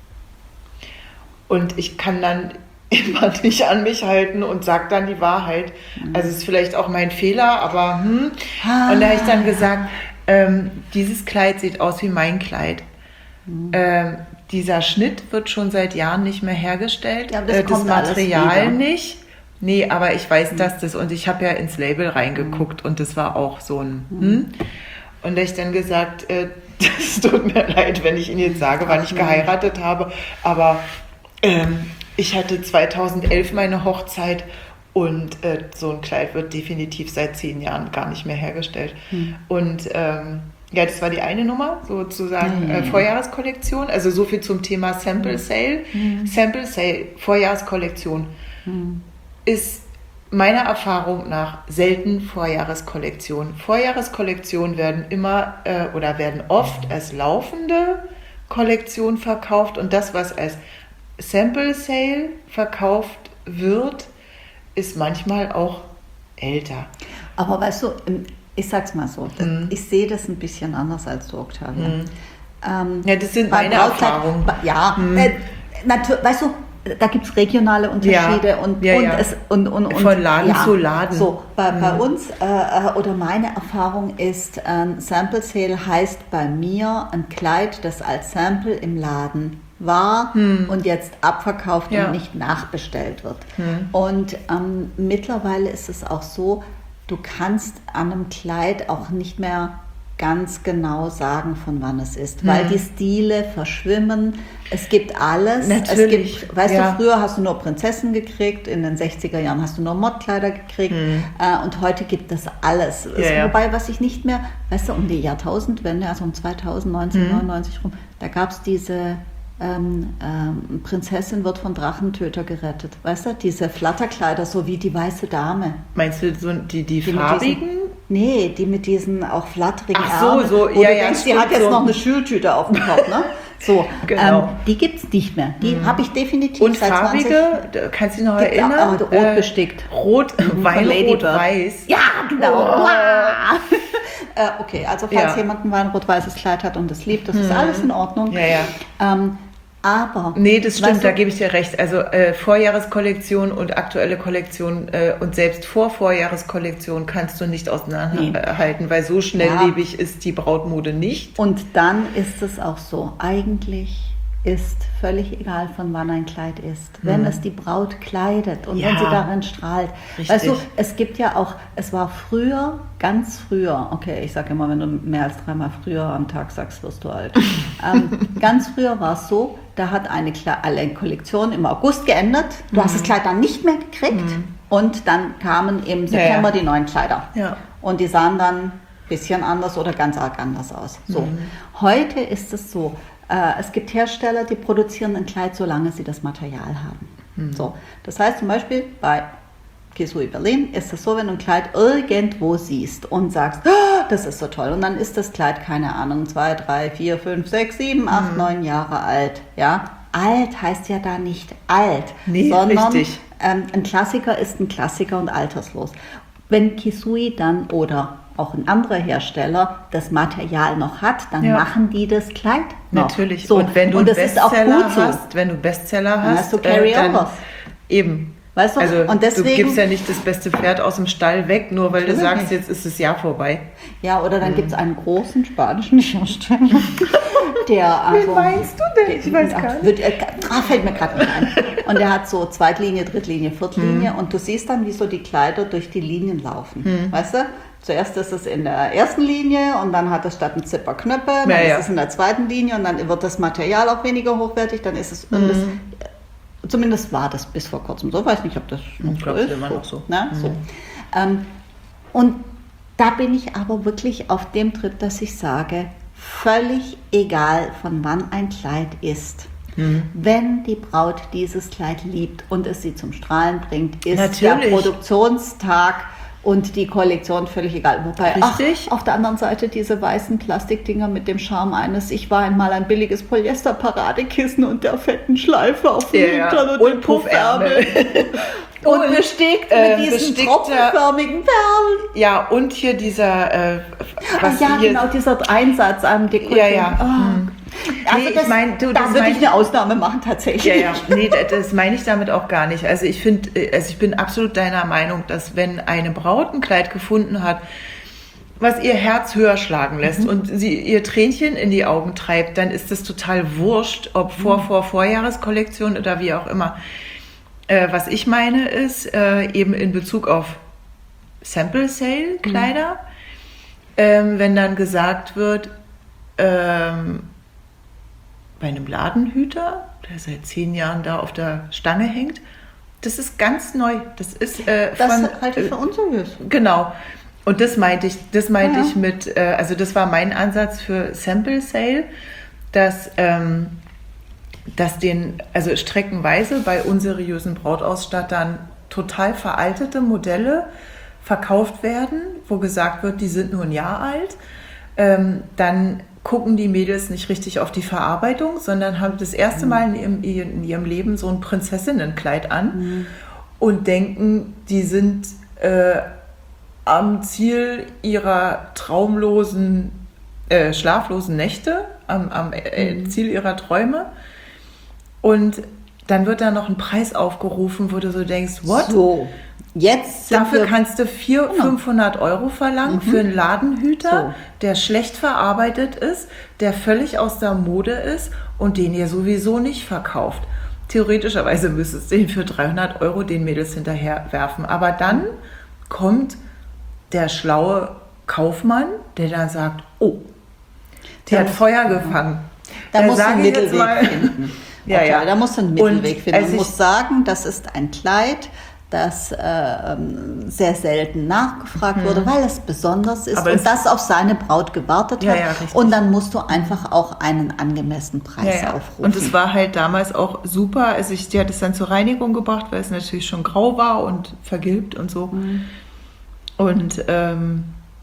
Und ich kann dann immer nicht an mich halten und sage dann die Wahrheit. Mhm. Also es ist vielleicht auch mein Fehler, aber hm. Ah. Und da habe ich dann gesagt, Ähm, dieses Kleid sieht aus wie mein Kleid. Mhm. Ähm, dieser Schnitt wird schon seit Jahren nicht mehr hergestellt. Ja, das, äh, das Material nicht. Nee, aber ich weiß, mhm. dass das, und ich habe ja ins Label reingeguckt mhm. und das war auch so ein, mhm. hm? Und da habe ich dann gesagt, äh, das tut mir leid, wenn ich Ihnen jetzt sage, wann ich geheiratet habe, aber ähm, ich hatte zweitausendelf meine Hochzeit. Und äh, so ein Kleid wird definitiv seit zehn Jahren gar nicht mehr hergestellt. Hm. Und ähm, ja, das war die eine Nummer, sozusagen äh, Vorjahreskollektion. Also so viel zum Thema Sample Sale. Hm. Sample Sale, Vorjahreskollektion, hm. ist meiner Erfahrung nach selten Vorjahreskollektion. Vorjahreskollektionen werden immer äh, oder werden oft als laufende Kollektion verkauft. Und das, was als Sample Sale verkauft wird, ist manchmal auch älter. Aber weißt du, ich sag's mal so, hm. ich sehe das ein bisschen anders als du, Octavia. Hm. Ähm, ja, das sind meine Erfahrungen. Ja, hm. äh, natürlich, weißt du, da gibt es regionale Unterschiede ja. und, ja, und, ja. Es, und, und, und von Laden ja, zu Laden. So, bei, hm. bei uns äh, oder meine Erfahrung ist, ein Sample Sale heißt bei mir ein Kleid, das als Sample im Laden war hm. und jetzt abverkauft ja. und nicht nachbestellt wird. Hm. Und ähm, mittlerweile ist es auch so, du kannst an einem Kleid auch nicht mehr ganz genau sagen, von wann es ist, hm. weil die Stile verschwimmen. Es gibt alles. Natürlich. Es gibt, weißt ja. du, früher hast du nur Prinzessin gekriegt, in den sechziger Jahren hast du nur Modkleider gekriegt hm. äh, und heute gibt es alles. Ja, ja. Wobei, was ich nicht mehr, weißt du, um die Jahrtausendwende, also um zweitausend, neunzehnhundertneunundneunzig hm. rum, da gab es diese Ähm, ähm, Prinzessin wird von Drachentöter gerettet. Weißt du, diese Flatterkleider, so wie die weiße Dame. Meinst du so die, die, die farbigen? Diesen, nee, die mit diesen auch flatterigen Ach so, Ärmeln. so, wo ja, du ja. denkst, die hat jetzt so. noch eine Schultüte auf dem Kopf, ne? So, genau. ähm, die gibt es nicht mehr. Die mhm. habe ich definitiv und seit farbige, zwanzig kannst du dich noch erinnern? Auch, rot äh, bestickt. Rot, mhm. Weinrot-Weiß. Ja, genau. Oh. äh, okay, also falls ja. jemand ein Weinrot-weißes Kleid hat und es liebt, das mhm. ist alles in Ordnung. Ja, ja. Ähm, Aber, nee, das stimmt, da gebe ich dir recht. Also äh, Vorjahreskollektion und aktuelle Kollektion äh, und selbst vor Vorjahreskollektion kannst du nicht auseinanderhalten, nee. weil so schnelllebig ja. ist die Brautmode nicht. Und dann ist es auch so, eigentlich ist völlig egal, von wann ein Kleid ist. Wenn hm. es die Braut kleidet und ja. wenn sie darin strahlt. Richtig. Weißt du, es gibt ja auch, es war früher, ganz früher, okay, ich sage immer, wenn du mehr als dreimal früher am Tag sagst, wirst du alt. ähm, ganz früher war es so, da hat eine, eine Kollektion im August geändert. Du mhm. hast das Kleid dann nicht mehr gekriegt mhm. und dann kamen im September ja, ja. die neuen Kleider. Ja. Und die sahen dann ein bisschen anders oder ganz arg anders aus. So. Mhm. Heute ist es so, äh, es gibt Hersteller, die produzieren ein Kleid, solange sie das Material haben. Mhm. So. Das heißt zum Beispiel bei Kesui Berlin ist es so, wenn du ein Kleid irgendwo siehst und sagst, oh, das ist so toll. Und dann ist das Kleid, keine Ahnung, zwei, drei, vier, fünf, sechs, sieben, acht, mhm. neun Jahre alt. Ja? Alt heißt ja da nicht alt, nee, sondern richtig. Ähm, ein Klassiker ist ein Klassiker und alterslos. Wenn Kesui dann oder auch ein anderer Hersteller das Material noch hat, dann ja. machen die das Kleid noch. Natürlich. So. Und wenn du und das Bestseller ist auch gut so. hast, wenn du Bestseller dann hast, hast du Carryovers. Äh, eben. Weißt du? Also und deswegen, du gibst ja nicht das beste Pferd aus dem Stall weg, nur weil du sagst, jetzt ist das Jahr vorbei. Ja, oder dann mhm. gibt es einen großen spanischen Hersteller, der also... Wen meinst du denn? Ich weiß gar nicht. Wird, äh, fällt mir gerade nicht ein. Und der hat so Zweitlinie, Drittlinie, Viertlinie mhm. und du siehst dann, wie so die Kleider durch die Linien laufen. Mhm. Weißt du? Zuerst ist es in der ersten Linie und dann hat es statt ein Zipper Knöpfe, dann ja, ist ja. es in der zweiten Linie und dann wird das Material auch weniger hochwertig, dann ist es... Mhm. Das, zumindest war das bis vor kurzem so. Ich weiß nicht, ob das noch ich so glaub, ist. Immer noch so. Na, mhm. so. Ähm, und da bin ich aber wirklich auf dem Trip, dass ich sage, völlig egal, von wann ein Kleid ist. Mhm. Wenn die Braut dieses Kleid liebt und es sie zum Strahlen bringt, ist Natürlich. der Produktionstag und die Kollektion völlig egal. Wobei, ach, auf der anderen Seite diese weißen Plastikdinger mit dem Charme eines, ich war einmal ein billiges Polyester-Paradekissen und der fetten Schleife auf dem ja, Hintern und, und dem Puffärmel. und, und bestickt äh, mit diesen tropfenförmigen Perlen. Ja, und hier dieser, äh, was ach, ja, hier genau, dieser Einsatz am Dekolleté. Ja, ja. Oh. Hm. Also nee, das, ich mein, du, da das würde mein ich eine Ausnahme machen, tatsächlich. Ja, ja. Nee, das meine ich damit auch gar nicht. Also ich finde, also ich bin absolut deiner Meinung, dass wenn eine Braut ein Kleid gefunden hat, was ihr Herz höher schlagen lässt mhm. und sie ihr Tränchen in die Augen treibt, dann ist das total wurscht, ob vor, vor, Vorjahreskollektion oder wie auch immer. Äh, was ich meine ist, äh, eben in Bezug auf Sample Sale Kleider, mhm. ähm, wenn dann gesagt wird, ähm, bei einem Ladenhüter, der seit zehn Jahren da auf der Stange hängt, das ist ganz neu. Das ist äh, das von, halte ich für unseriös. Genau. Und das meinte ich, das meinte ja. ich mit, äh, also das war mein Ansatz für Sample Sale, dass, ähm, dass den, also streckenweise bei unseriösen Brautausstattern total veraltete Modelle verkauft werden, wo gesagt wird, die sind nur ein Jahr alt. Ähm, dann gucken die Mädels nicht richtig auf die Verarbeitung, sondern haben das erste Mal in ihrem, in ihrem Leben so ein Prinzessinnenkleid an mhm. und denken, die sind äh, am Ziel ihrer traumlosen, äh, schlaflosen Nächte, am, am äh, mhm. Ziel ihrer Träume. Und dann wird da noch ein Preis aufgerufen, wo du so denkst, what? So. Jetzt Dafür wir, kannst du vierhundert, genau. fünfhundert Euro verlangen mhm. für einen Ladenhüter, so. der schlecht verarbeitet ist, der völlig aus der Mode ist und den ihr sowieso nicht verkauft. Theoretischerweise müsstest du ihn für dreihundert Euro den Mädels hinterher werfen. Aber dann kommt der schlaue Kaufmann, der dann sagt, oh, der, der hat Feuer gefangen. Da muss ein Mittelweg finden. ja, okay, ja. Da muss ein Mittelweg und finden. Man muss sagen, das ist ein Kleid, das äh, sehr selten nachgefragt mhm. wurde, weil es besonders ist aber und das auf seine Braut gewartet ja, hat. Ja, und dann musst du einfach auch einen angemessenen Preis ja, ja. aufrufen. Und es war halt damals auch super. Also ich, die hat es dann zur Reinigung gebracht, weil es natürlich schon grau war und vergilbt und so. Mhm. Und ähm,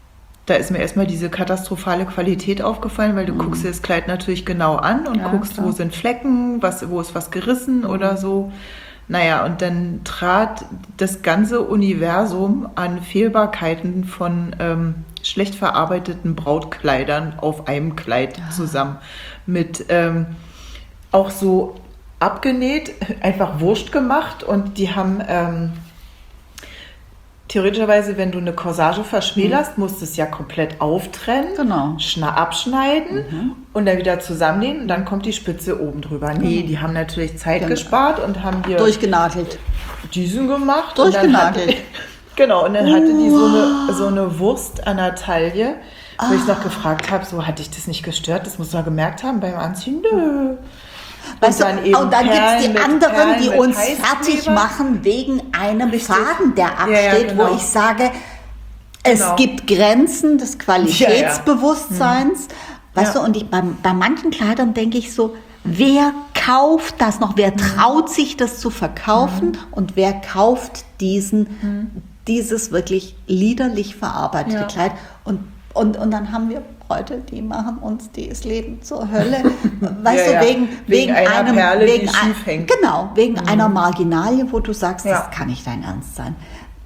da ist mir erstmal diese katastrophale Qualität aufgefallen, weil du mhm. guckst dir das Kleid natürlich genau an und ja, guckst, klar. wo sind Flecken, was, wo ist was gerissen mhm. oder so. Naja, und dann trat das ganze Universum an Fehlbarkeiten von ähm, schlecht verarbeiteten Brautkleidern auf einem Kleid ja. zusammen. Mit ähm, auch so abgenäht, einfach Wurst gemacht und die haben ähm, theoretischerweise, wenn du eine Corsage verschmälerst, mhm. musst du es ja komplett auftrennen, genau. schna- abschneiden mhm. und dann wieder zusammennehmen und dann kommt die Spitze oben drüber. Nee, mhm. die haben natürlich Zeit genau. gespart und haben hier durchgenagelt. Diesen gemacht. Durchgenagelt. Und hatte, genau, und dann hatte die so eine, so eine Wurst an der Taille, wo ah. ich noch gefragt habe, so hatte ich das nicht gestört, das muss man gemerkt haben beim Anziehen. Nö. Weißt und dann, du, und dann gibt es die anderen, Perlen die uns fertig machen wegen einem Richtig. Faden, der absteht, ja, ja, genau. wo ich sage, es genau. gibt Grenzen des Qualitätsbewusstseins. Ja, ja. Weißt ja. du, und ich, bei, bei manchen Kleidern denke ich so, wer kauft das noch? Wer traut sich das zu verkaufen? Mhm. Und wer kauft diesen, mhm. dieses wirklich liederlich verarbeitete ja. Kleid? Und, und, und dann haben wir Leute, die machen uns das Leben zur Hölle. Weißt ja, du, wegen, ja. wegen, wegen einer einem, Perle, wegen die schief hängt. Genau, wegen mhm. einer Marginalie, wo du sagst, ja. das kann nicht dein Ernst sein.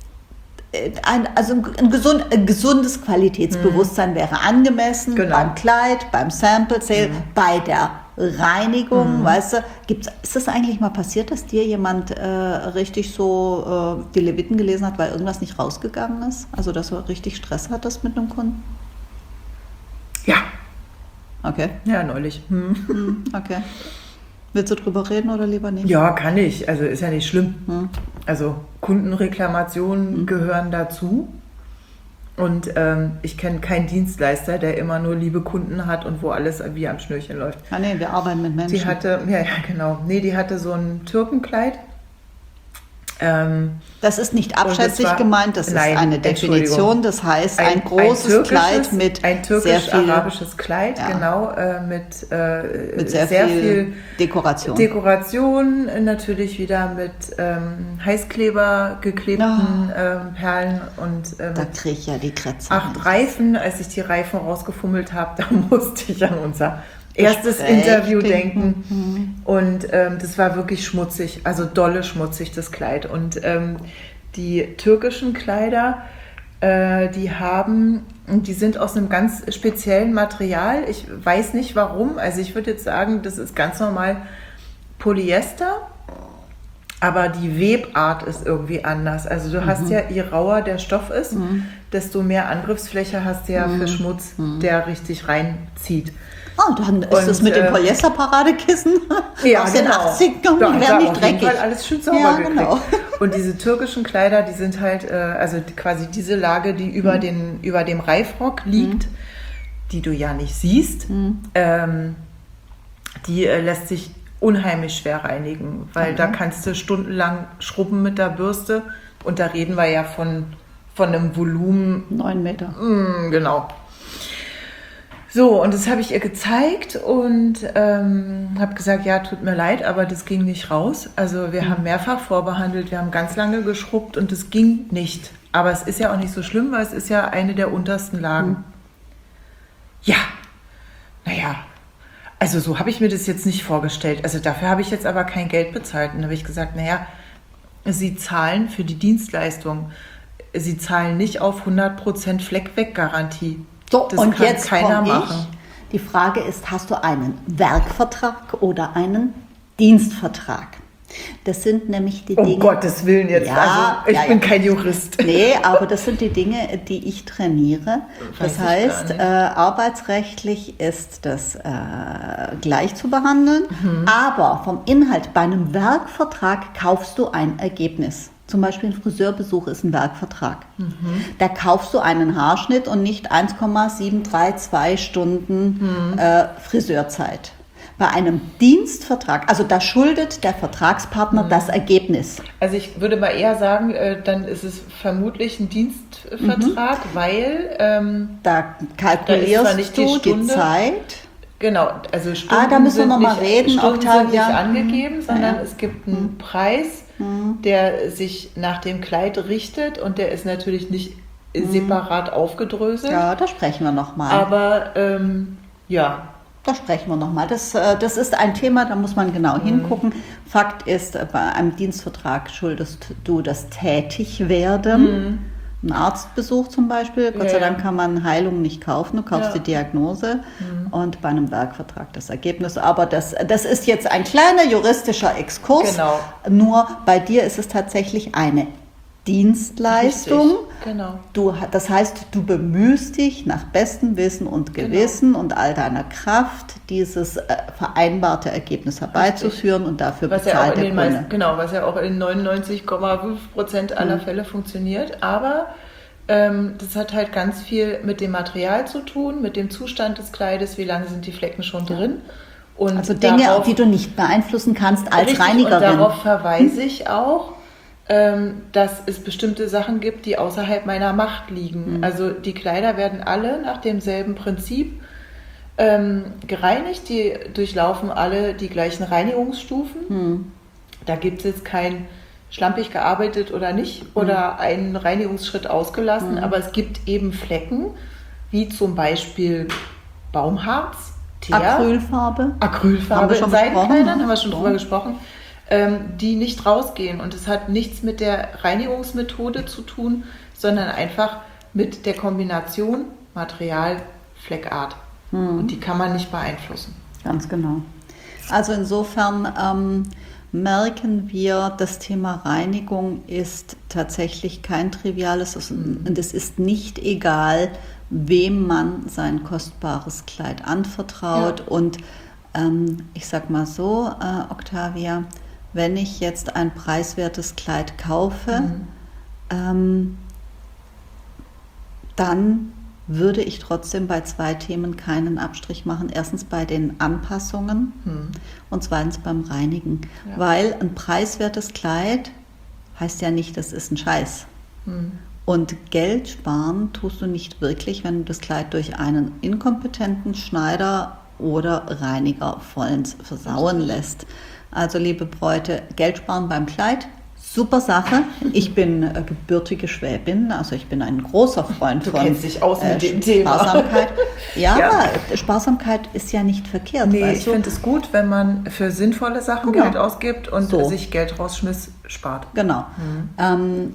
Ein, also ein, gesund, ein gesundes Qualitätsbewusstsein mhm. wäre angemessen genau. beim Kleid, beim Sample Sale, mhm. bei der Reinigung, mhm. weißt du, gibt's, ist das eigentlich mal passiert, dass dir jemand äh, richtig so äh, die Leviten gelesen hat, weil irgendwas nicht rausgegangen ist? Also, dass du richtig Stress hattest mit einem Kunden? Ja. Okay. Ja, neulich. Hm. Okay. Willst du drüber reden oder lieber nicht? Ja, kann ich. Also ist ja nicht schlimm. Hm. Also Kundenreklamationen hm. gehören dazu. Und ähm, ich kenne keinen Dienstleister, der immer nur liebe Kunden hat und wo alles wie am Schnürchen läuft. Ah nee, wir arbeiten mit Menschen. Die hatte, ja, ja, genau. Nee, die hatte so ein Türkenkleid. Ähm, das ist nicht abschätzig das war, gemeint, das nein, ist eine Definition, das heißt ein, ein großes ein Kleid mit ein türkisch-arabisches Kleid, ja. genau, äh, mit, äh, mit sehr, sehr viel, viel Dekoration. Dekoration, natürlich wieder mit ähm, Heißkleber geklebten oh. ähm, Perlen und ähm, da kriege ich ja die Krätze. Acht Reifen, als ich die Reifen rausgefummelt habe, da musste ich an unser erstes Interview denken mhm. und ähm, das war wirklich schmutzig, also dolle schmutzig, das Kleid. Und ähm, die türkischen Kleider, äh, die haben, die sind aus einem ganz speziellen Material. Ich weiß nicht warum, also ich würde jetzt sagen, das ist ganz normal Polyester, aber die Webart ist irgendwie anders. Also du mhm. hast ja, je rauer der Stoff ist, mhm. desto mehr Angriffsfläche hast du ja mhm. für Schmutz, mhm. der richtig reinzieht. Oh, dann ist und, das mit dem Polyester-Paradekissen ja, aus genau. den achtzigern, die werden nicht dreckig. Fall alles schön sauber ja, gekriegt. Genau. Und diese türkischen Kleider, die sind halt, äh, also quasi diese Lage, die über, mhm. den, über dem Reifrock liegt, mhm. die du ja nicht siehst, mhm. ähm, die äh, lässt sich unheimlich schwer reinigen, weil mhm. da kannst du stundenlang schrubben mit der Bürste und da reden wir ja von, von einem Volumen. Neun Meter. Mh, genau. So, und das habe ich ihr gezeigt und ähm, habe gesagt, ja, tut mir leid, aber das ging nicht raus. Also wir mhm. haben mehrfach vorbehandelt, wir haben ganz lange geschrubbt und es ging nicht. Aber es ist ja auch nicht so schlimm, weil es ist ja eine der untersten Lagen. Mhm. Ja, naja, also so habe ich mir das jetzt nicht vorgestellt. Also dafür habe ich jetzt aber kein Geld bezahlt. Und da habe ich gesagt, naja, Sie zahlen für die Dienstleistung. Sie zahlen nicht auf hundert Prozent Fleckweg-Garantie. So, das und kann jetzt keiner ich. machen. Die Frage ist, hast du einen Werkvertrag oder einen Dienstvertrag? Das sind nämlich die um Dinge... Um Gottes Willen jetzt, ja, also ich ja, bin ja. kein Jurist. Nee, aber das sind die Dinge, die ich trainiere. Das Weiß heißt, äh, arbeitsrechtlich ist das äh, gleich zu behandeln, mhm. aber vom Inhalt, bei einem Werkvertrag kaufst du ein Ergebnis. Zum Beispiel ein Friseurbesuch ist ein Werkvertrag. Mhm. Da kaufst du einen Haarschnitt und nicht eins Komma sieben drei zwei Stunden mhm. äh, Friseurzeit. Bei einem Dienstvertrag, also da schuldet der Vertragspartner mhm. das Ergebnis. Also ich würde mal eher sagen, äh, dann ist es vermutlich ein Dienstvertrag, mhm. weil ähm, da kalkulierst da nicht du die, die Zeit. Genau, also Stunden ah, da müssen wir noch mal nicht, reden, Stunden Octavia. sind nicht angegeben, sondern ja. es gibt einen mhm. Preis, mhm. der sich nach dem Kleid richtet und der ist natürlich nicht mhm. separat aufgedröselt. Ja, da sprechen wir nochmal. Aber ähm, ja. Da sprechen wir nochmal. Das, das ist ein Thema, da muss man genau mhm. hingucken. Fakt ist, bei einem Dienstvertrag schuldest du das Tätigwerden. Mhm. Ein Arztbesuch zum Beispiel. Gott ja, sei Dank kann man Heilung nicht kaufen. Du kaufst ja. die Diagnose mhm. und bei einem Werkvertrag das Ergebnis. Aber das, das ist jetzt ein kleiner juristischer Exkurs. Genau. Nur bei dir ist es tatsächlich eine Dienstleistung. Richtig, genau. Du, das heißt, du bemühst dich nach bestem Wissen und Gewissen genau. und all deiner Kraft, dieses äh, vereinbarte Ergebnis herbeizuführen Richtig. Und dafür was bezahlt ja der Kunde. Meisten, genau, was ja auch in neunundneunzig Komma fünf Prozent aller mhm. Fälle funktioniert. Aber ähm, das hat halt ganz viel mit dem Material zu tun, mit dem Zustand des Kleides, wie lange sind die Flecken schon drin. Und also Dinge, darauf, die du nicht beeinflussen kannst als richtig, Reinigerin. Und darauf verweise ich auch, dass es bestimmte Sachen gibt, die außerhalb meiner Macht liegen. Mhm. Also die Kleider werden alle nach demselben Prinzip ähm, gereinigt. Die durchlaufen alle die gleichen Reinigungsstufen. Mhm. Da gibt es jetzt kein schlampig gearbeitet oder nicht mhm. oder einen Reinigungsschritt ausgelassen. Mhm. Aber es gibt eben Flecken, wie zum Beispiel Baumharz, Teer, Acrylfarbe. Acrylfarbe in Seidenkleidern, haben wir schon drüber gesprochen. Die nicht rausgehen. Und es hat nichts mit der Reinigungsmethode zu tun, sondern einfach mit der Kombination Material, Fleckart. Hm. Und die kann man nicht beeinflussen. Ganz genau. Also insofern ähm, merken wir, das Thema Reinigung ist tatsächlich kein triviales hm. und es ist nicht egal, wem man sein kostbares Kleid anvertraut. Ja. Und ähm, ich sag mal so, äh, Octavia, wenn ich jetzt ein preiswertes Kleid kaufe, mhm. ähm, dann würde ich trotzdem bei zwei Themen keinen Abstrich machen. Erstens bei den Anpassungen mhm. und zweitens beim Reinigen. Ja. Weil ein preiswertes Kleid heißt ja nicht, das ist ein Scheiß. Mhm. Und Geld sparen tust du nicht wirklich, wenn du das Kleid durch einen inkompetenten Schneider oder Reiniger vollends versauen lässt. Also liebe Bräute, Geld sparen beim Kleid, super Sache. Ich bin äh, gebürtige Schwäbin, also ich bin ein großer Freund du von kennst dich aus mit äh, dem Thema. Sparsamkeit. Ja, ja, Sparsamkeit ist ja nicht verkehrt. Nee, ich finde es gut, wenn man für sinnvolle Sachen genau. Geld ausgibt und so. sich Geld rausschmiss spart. Genau. Mhm. Ähm,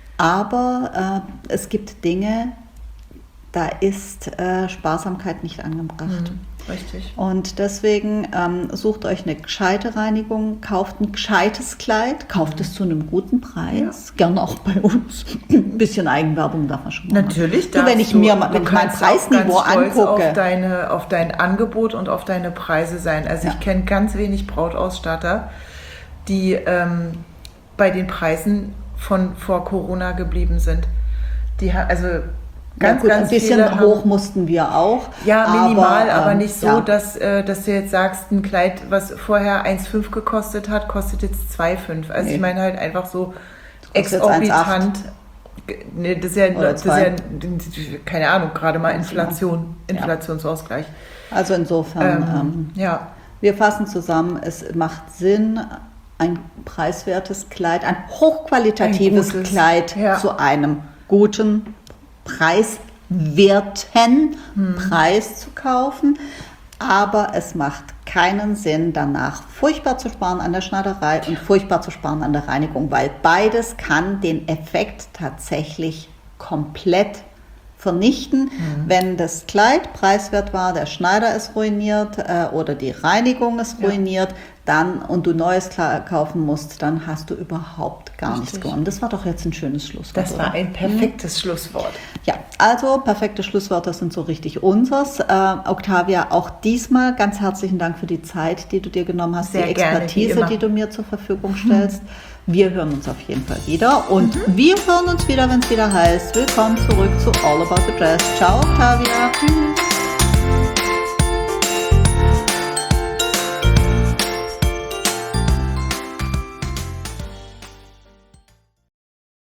aber äh, es gibt Dinge, da ist äh, Sparsamkeit nicht angebracht. Mhm. Richtig. Und deswegen ähm, sucht euch eine gescheite Reinigung, kauft ein gescheites Kleid, kauft mhm. es zu einem guten Preis, ja. gerne auch bei uns. Ein bisschen Eigenwerbung darf man schon machen. Natürlich. Du, wenn ich du, mir mal, wenn ich mein Preisniveau angucke. Auf, deine, auf dein Angebot und auf deine Preise sein. Also ja. ich kenne ganz wenig Brautausstatter, die ähm, bei den Preisen von vor Corona geblieben sind. Die also Ganz, ja, gut, ganz ein bisschen hoch haben, mussten wir auch. Ja, minimal, aber, aber nicht so, ja. dass, äh, dass du jetzt sagst, ein Kleid, was vorher eins Komma fünf gekostet hat, kostet jetzt zwei Komma fünf. Also nee. ich meine halt einfach so exorbitant. Nee, das ist ja, das ist ja, keine Ahnung, gerade mal Inflation, Inflationsausgleich. Also insofern, ähm, ähm, ja. wir fassen zusammen, es macht Sinn, ein preiswertes Kleid, ein hochqualitatives ein Kleid ja. zu einem guten preiswerten hm. Preis zu kaufen, aber es macht keinen Sinn, danach furchtbar zu sparen an der Schneiderei und furchtbar zu sparen an der Reinigung, weil beides kann den Effekt tatsächlich komplett vernichten. Mhm. Wenn das Kleid preiswert war, der Schneider ist ruiniert äh, oder die Reinigung ist ruiniert, ja. dann und du neues Kleid kaufen musst, dann hast du überhaupt gar Richtig. nichts gewonnen. Das war doch jetzt ein schönes Schlusswort. Das war oder? ein perfektes mhm. Schlusswort. Ja, also perfekte Schlussworte sind so richtig unseres. Äh, Octavia, auch diesmal ganz herzlichen Dank für die Zeit, die du dir genommen hast, Sehr die Expertise, gerne, die du mir zur Verfügung stellst. Mhm. Wir hören uns auf jeden Fall wieder und mhm. wir hören uns wieder, wenn es wieder heißt, willkommen zurück zu All About the Dress. Ciao, Octavia. Tschüss.